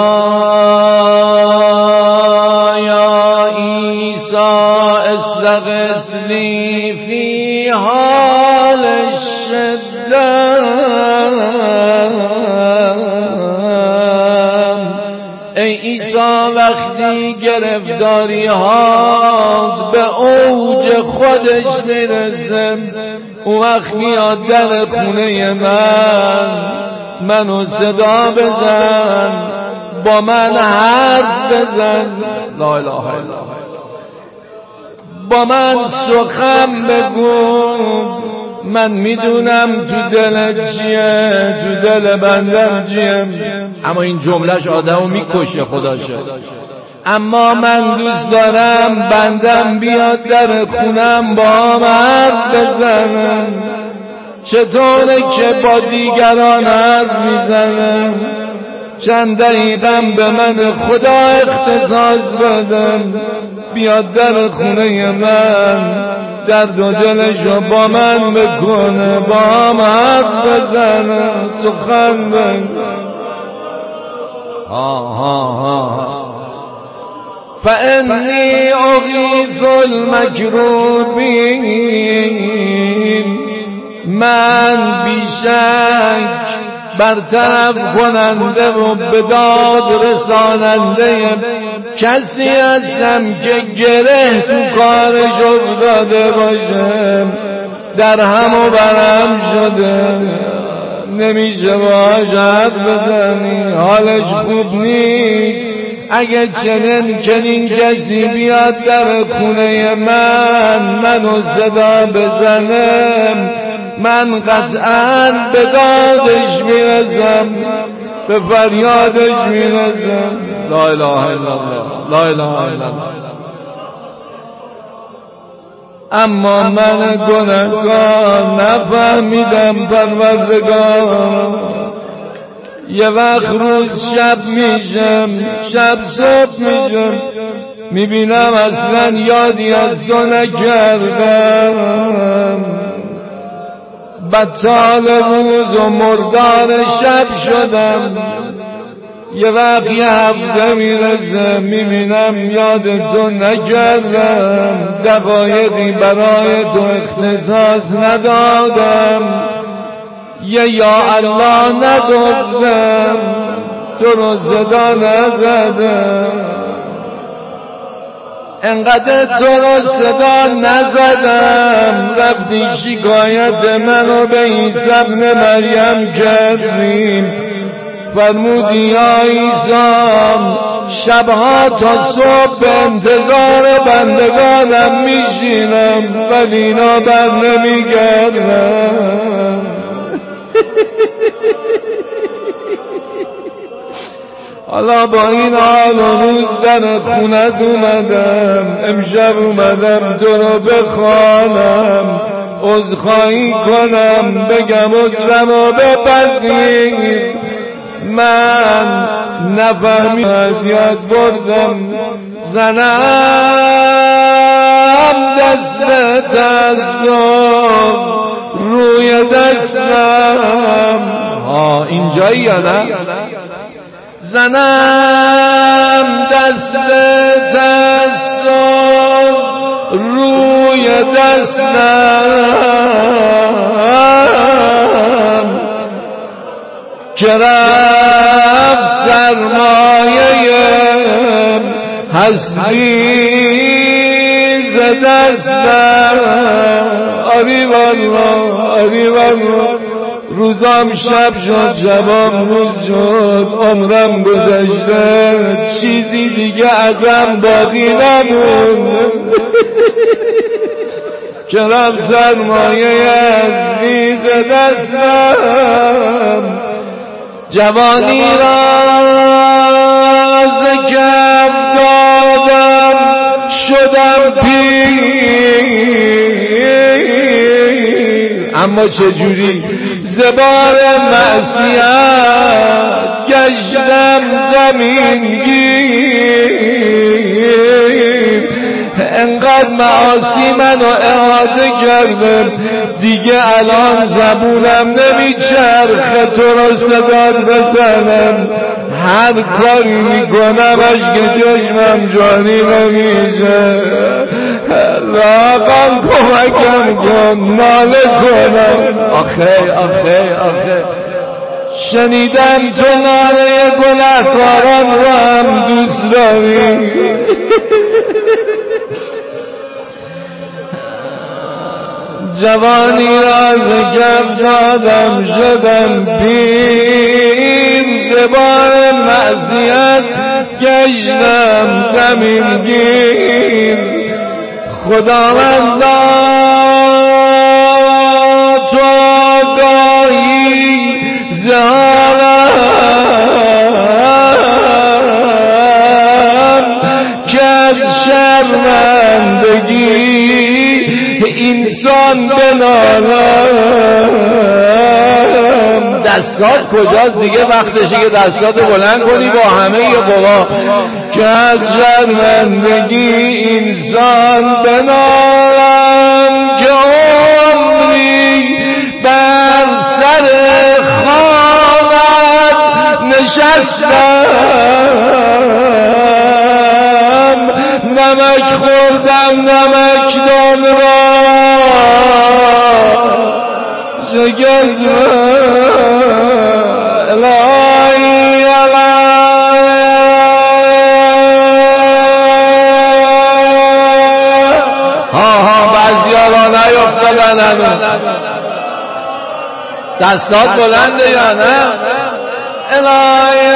یا عیسی استغثنی فی حال الشده ای عیسی وقتی گرفتاری ها به اوج خودش میرسه اون وقت میاد در خونه من منو صدا بزن با من حرف بزن لا اله الا الله با من سخن بگو من میدونم تو دلت چیه تو دل بندم چیه اما این جملهش آدمو میکشه خداشه اما من دوست دارم بندم بیاد در خونم با هم حرف بزنم چطوره که با دیگران حرف میزنم چند دقیقم به من خدا اختصاص بدم بیاد در خونه من درد و دلشو با من بکنه با هم حرف بزنه سخن بگه ها ها ها فانی اغیث المکروبین من بیشک برطرف کننده و بداد رساننده کسی هستم که گره تو کارش افتاده باشه در هم و برم شده نمیشه باهاش حرف بزنی حالش خوب نیست اگه چنین چنین کسی بیاد در خونه من منو صدا بزنم من قطعاً به دادش میرسم به فریادش میرسم لا اله الا الله لا اله الا الله اما من گناهکار نفهمیدم پروردگار یه وقت روز شب میشم شب صبح میشم میبینم اصلا یادی از تو نکردم بطال روز و مردار شب شدم یه وقت یه هفته میرسه میبینم یاد تو نکردم دقایقی برای تو اختصاص ندادم یه یا الله نگفتم تو رو صدا نزدم انقدر تو رو صدا نزدم رفتی شکایت منو به عیسی ابن مریم کردیم فرمودی یا عیسی شبها تا صبح به انتظار بندگانم میشینم ولی اینا بر نمیگردم حالا با این حال و روز در خونت اومدم امشب اومدم تو رو بخوانم عذرخواهی کنم بگم عذرم و بپذیر من نفهمی اذیت بردم زنم دست دستم روی دستم ها اینجایی یا نه زنم دست دستم روی دستم که رفت سرمایه هستی ز دستم آری والله آری والله روزام شب شد شبام روز شد عمرم گذشته چیزی دیگه ازم باقی نمون که رفت سرمایه از ریز دستم جوانی را از کف دادم شدم پیر اما چجوری زبار معصیت گشتم زمین گیر انقدر معاصی منو احاطه کرده دیگه الان زبونم نمیچرخه تو رو صدات بزنم، هر کاری میکنم اشک چشمم جاری نمیشه. لاغم کمکم کن ناله کنم. آخه آخه آخه شنیدم تو ناله گناهکاران رو هم دوست داری. جوانی را زگر دادم شدم پیر، زبان معصیت گشتم غمگین. خداوندا تو آگاهی زالم که از شرمندگی انسان بنالم. دستات کجاست دیگه؟ وقتشه که دستاتو بلند کنی با همه یه قوا که از شرمندگی انسان بنالم که عمری بر سر خانت نشستم، نمک خوردم نمکدان را شکستم. الهی ها ها بعضی ها را نیفتادن هنوز. دستات بلنده یا نه؟ الهی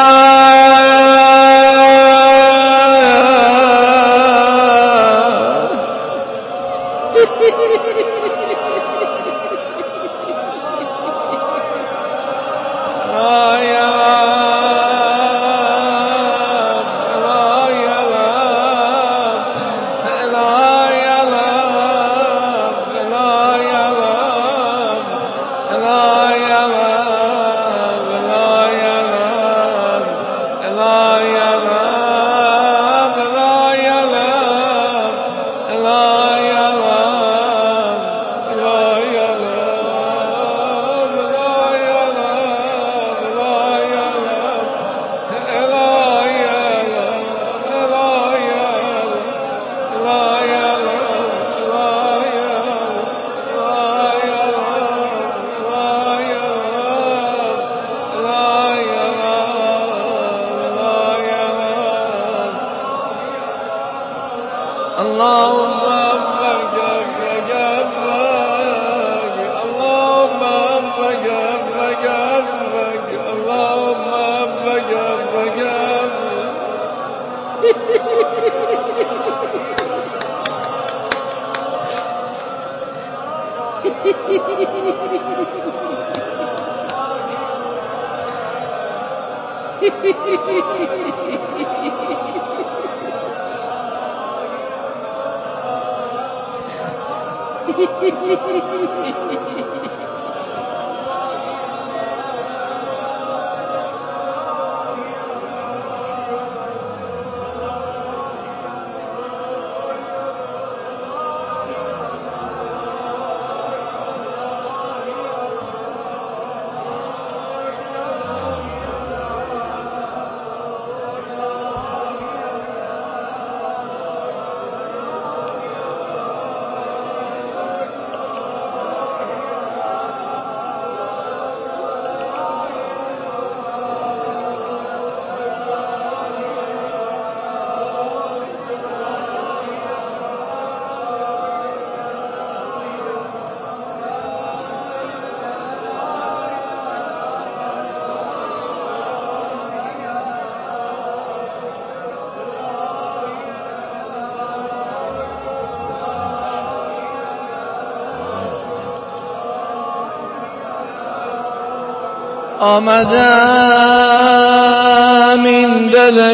آمدم این دل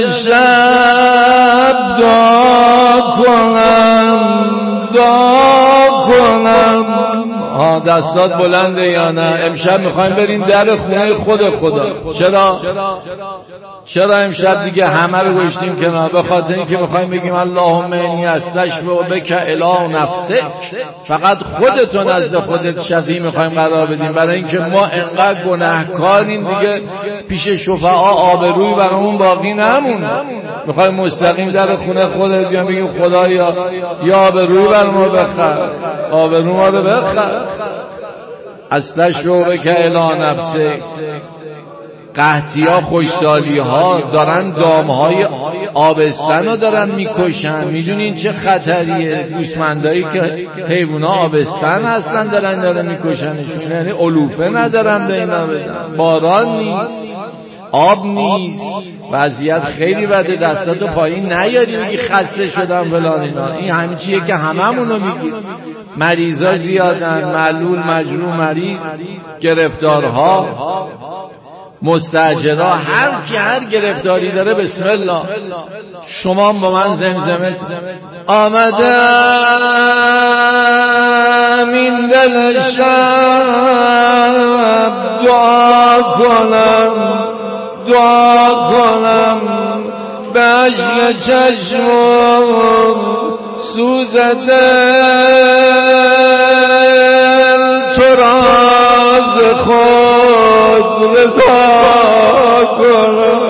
شب دعا کنم دعا کنم. آها دستات بلنده یا نه؟ امشب میخوایم بریم در خونه خود خدا. چرا؟ چرا امشب دیگه همه رو گوشتیم کنار؟ به خاطر اینکه میخوایم بگیم اللهم انی استشفع بک الی نفسک، فقط خودتو نزد خودت شفیع میخوایم قرار بدیم، برای اینکه ما انقدر گناهکاریم دیگه پیش شفعا آبرویی برامون باقی نمونه. میخوایم مستقیم در خونه خودت بیام بگیم خدایا یا آبرویی بر ما بخر، آبرو ما رو بخر. استشفع بک الی نفسک. قحطی ها خوشحالی ها دارن دامهای آبستن رو دارن میکشن. میدونین چه خطریه؟ گوسفندایی که حیونا آبستن هستن دارن دارن میکشنشون، یعنی علوفه ندارن به اینا بدن، باران نیست، آب نیست، وضعیت خیلی بده. دستاتو پایین نیاری بگی خسته شدم فلان اینا. این همین چیه که هممونو میگی. مریضا زیادن، معلول مجروح مریض، گرفتارها، مستاجرها، هر کی هر گرفتاری داره بسم الله. شما با من زمزمه آمدم این دل شب دعا کنم، دعا کنم به اشک چشمم سوزده تو راز خود رضا کنم.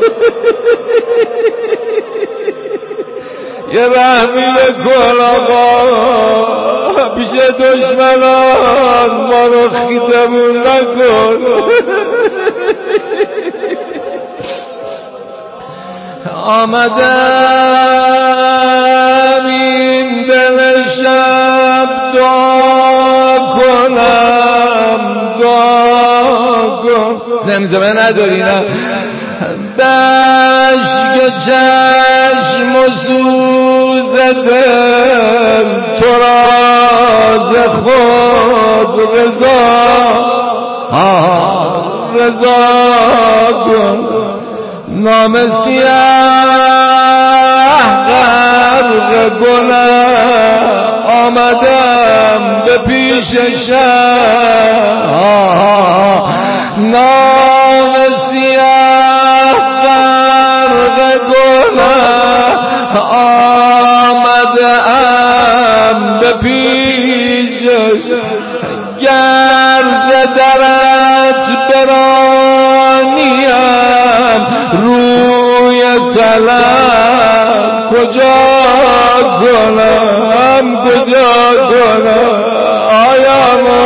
یه رحمی بکن آقا، پیش دشمنان ما رو خیتمون نکن. آمدم این دل شب دعا کنم، دعا کن. زمزمه نداری نه؟ بشک چشم و سوزده تو راز خود رضا رضا کن. نام سیاه غرق گناه آمدم به پیش شاه. نام سیاه غرق گناه آمدم به پیش گرد درت برانیم روی طلب کجا کنم، کجا کنم آیا ما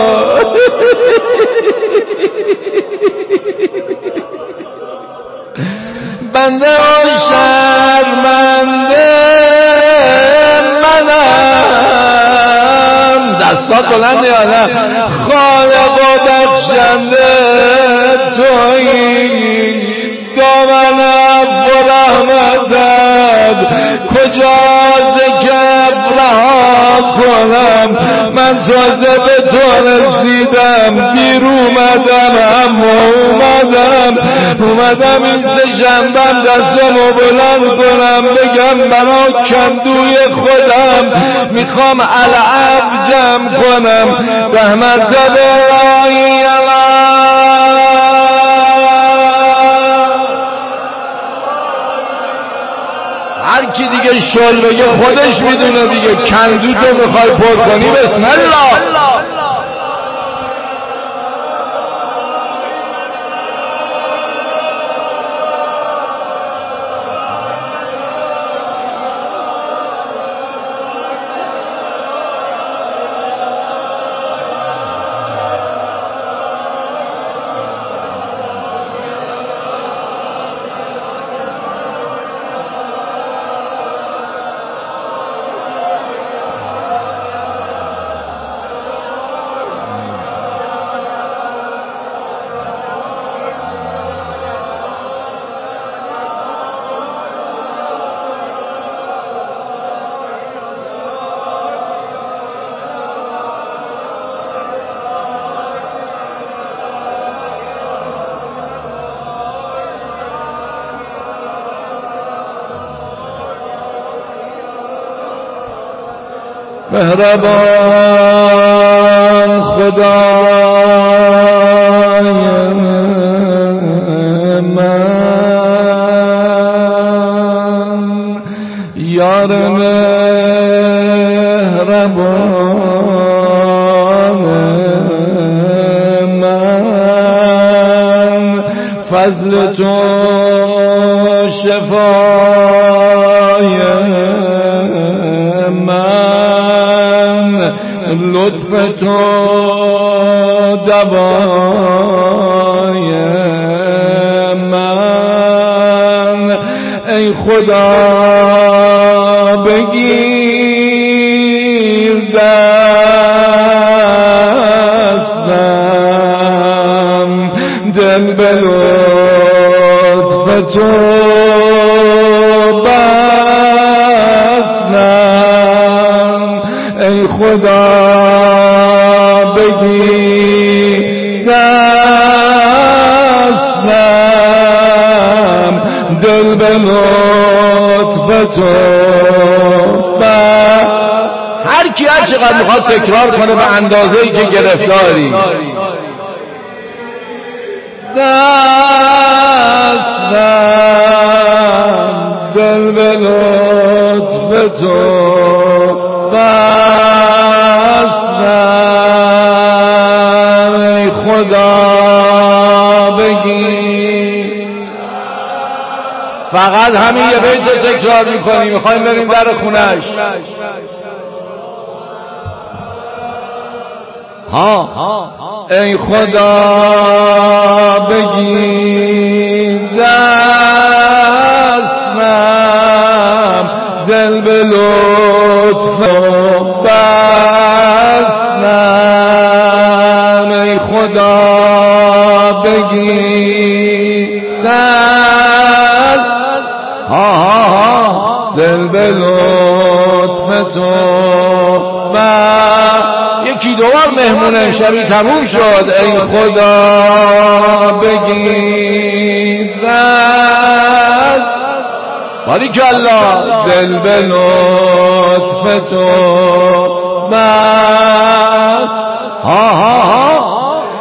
بنده و شرمنده منم. دستات بلند یا نه؟ خالق و بخشنده تویی، دامنم و رحمتت کجا ز کف رها کنم. من تازه به تو رسیدم، دیر اومدم اما اومدم اومدم این سه جنبم دستمو بلند کنم بگم برا کندوی خودم میخوام العب جمع کنم. رحمت الهی هر کی دیگه شل بگه خودش میدونه دیگه. کندو تو میخوای پر کنی بسم الله. مهربان خدای من یار مهربان من فضل تو شفای من لطف تو دوای من ای خدا بگیر دستم دل به لطف تو بستم ای خدا بگیر دستم دل به لطف تو بستم. هر کی هر چقدر میخواد تکرار کنه به اندازه‌ای که گرفتاری. دستم دل به لطف تو بستم ای خدا بگیر. فقط همین یه بیت تکرار میکنیم، میخوایم بریم در خونش. ها ای خدا بگیر دستم دل به لطف بستم ای خدا بگیر دست ها ها ها دل به لطف تو بستم. یکی دوبار مهمون امشبی تموم شد. ای خدا بگیر دست باریکالله دل به لطف تو بست ها ها ها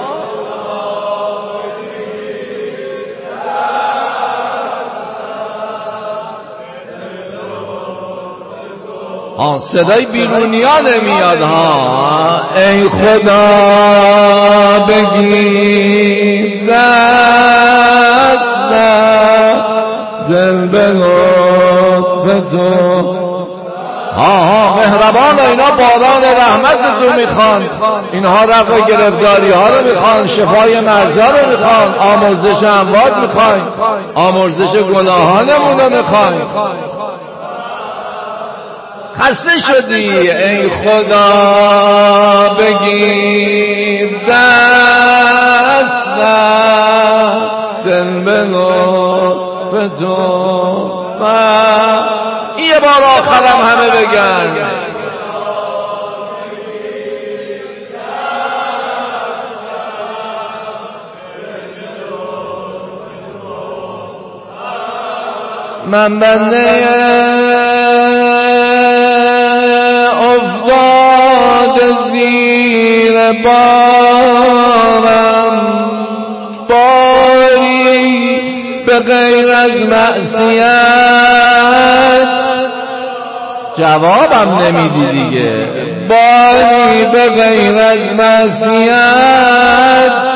آن صدای بیرونیا نمیاد ها. ای خدا بگیر دستم دل به لطف تو ها ها مهربان. اینا باران رحمت تو میخوان، اینها رفع گرفتاری ها رو میخوان، شفای مرزا رو میخوان، آمرزش اموات میخوان، آمرزش گناهانمون رو میخوان. خسته شدی ای خدا بگیر دستم دل به لطف تو یه بار آخرم همه بگن من بنده افتاد زیر بارم، باری به غیر از معصیت جوابم نمیدی دیگه، باری به غیر از معصیت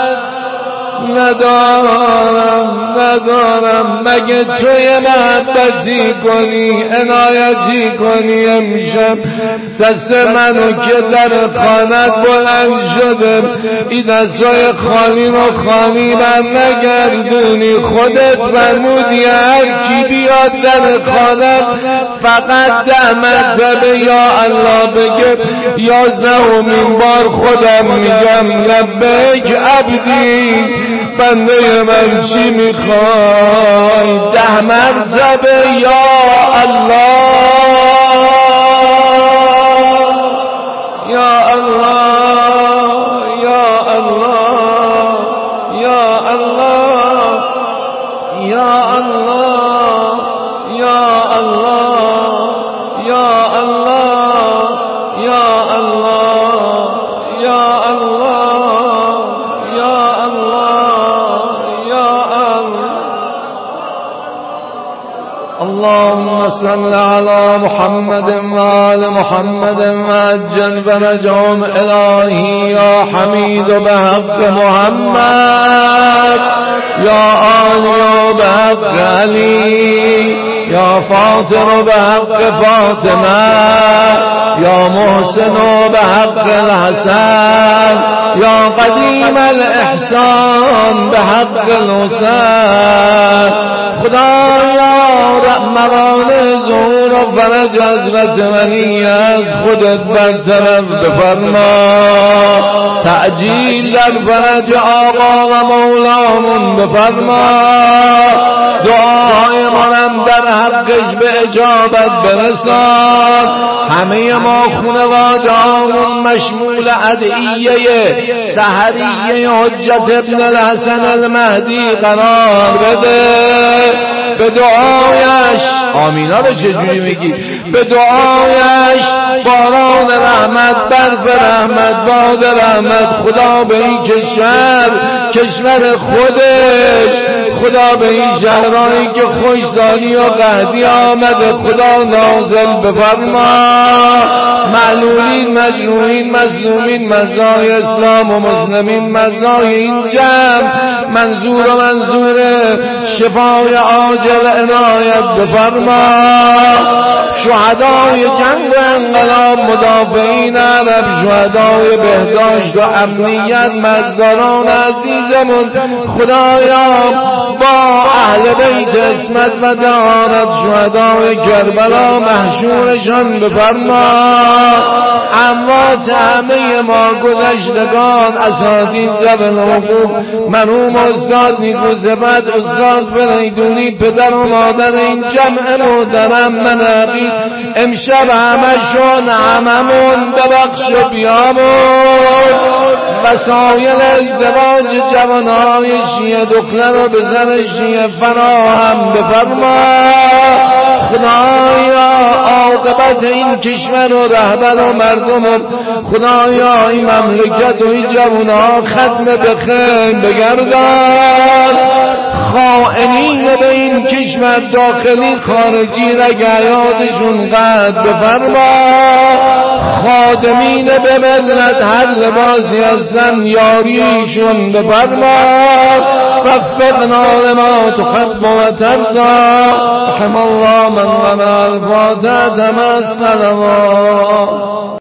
ندارم ندارم مگه توی محبتی کنی عنایتی کنی. امشب دست منو که در خانت بلند شده این دستای خالی رو خالی من نگردونی. خودت فرمودی هر کی بیاد در خانت فقط ده مرتبه یا الله بگه. یازدهمین بار خودم میگم لبیک عبدی بنده من چی میخوای؟ ده مرتبه یا الله یا الله یا الله یا الله یا الله یا الله یا الله یا الله یا الله صل على محمد وآل محمد وعجل فرجهم إلهي يا حميد بحق محمد يا آل بحق علي يا فاطر بحق فاطمة يا محسن بحق الحسن يا قديم الإحسان بحق الحسين خدایا رحمان ظهور و فرج حضرت ولی از خودت برطرف بفرما تعجیل در فرج آقا و مولامون بفرما دعای منم در حقش به اجابت برسان همه ما خانواده‌مون مشمول ادعیه سحریه حجت ابن الحسن المهدی قرار بده به دعایش آمینا رو چجوری میگی به دعایش باران رحمت برف رحمت باد رحمت خدا به این کشور کشور خودش خدا به این شهرهایی که خوشسالی و قحطی آمده خدا نازل بفرما معلولین مجروحین مظلومین مرزای اسلام و مسلمین مرزای این جمع منظور و منظور شفای عاجل عنایت بفرما شهدای جنگ و انقلاب مدافعین عرب شهدای بهداشت و امنیت مرزداران عزیزمون خدایا با اهل بیت عصمت و طهارت شهدای کربلا محشورشان بفرما اموات همه ما گذشتگان اساتید زبن حقوق مرحوم استاد نیکو صفت استاد فریدونی پدر و مادر این جمع محترم مناقی امشب همشون هممون ببخش و بیامون وسایل ازدواج جوانهای شیعه دختر و بزن شیعه فراهم بفرما خدایا عاقبت این کشور و رهبر و مردم خدایا این مملکت و این جوانها ختم به خیر بگردان خائنین به این کشور داخلی خارجی رگایاتشون قطع بفرما خادمین به ملت هر لباسی هستن یاریشون بفرما وفقنا لما تحب و ترضى رحم الله من لنا الفاتحة مع الصلوات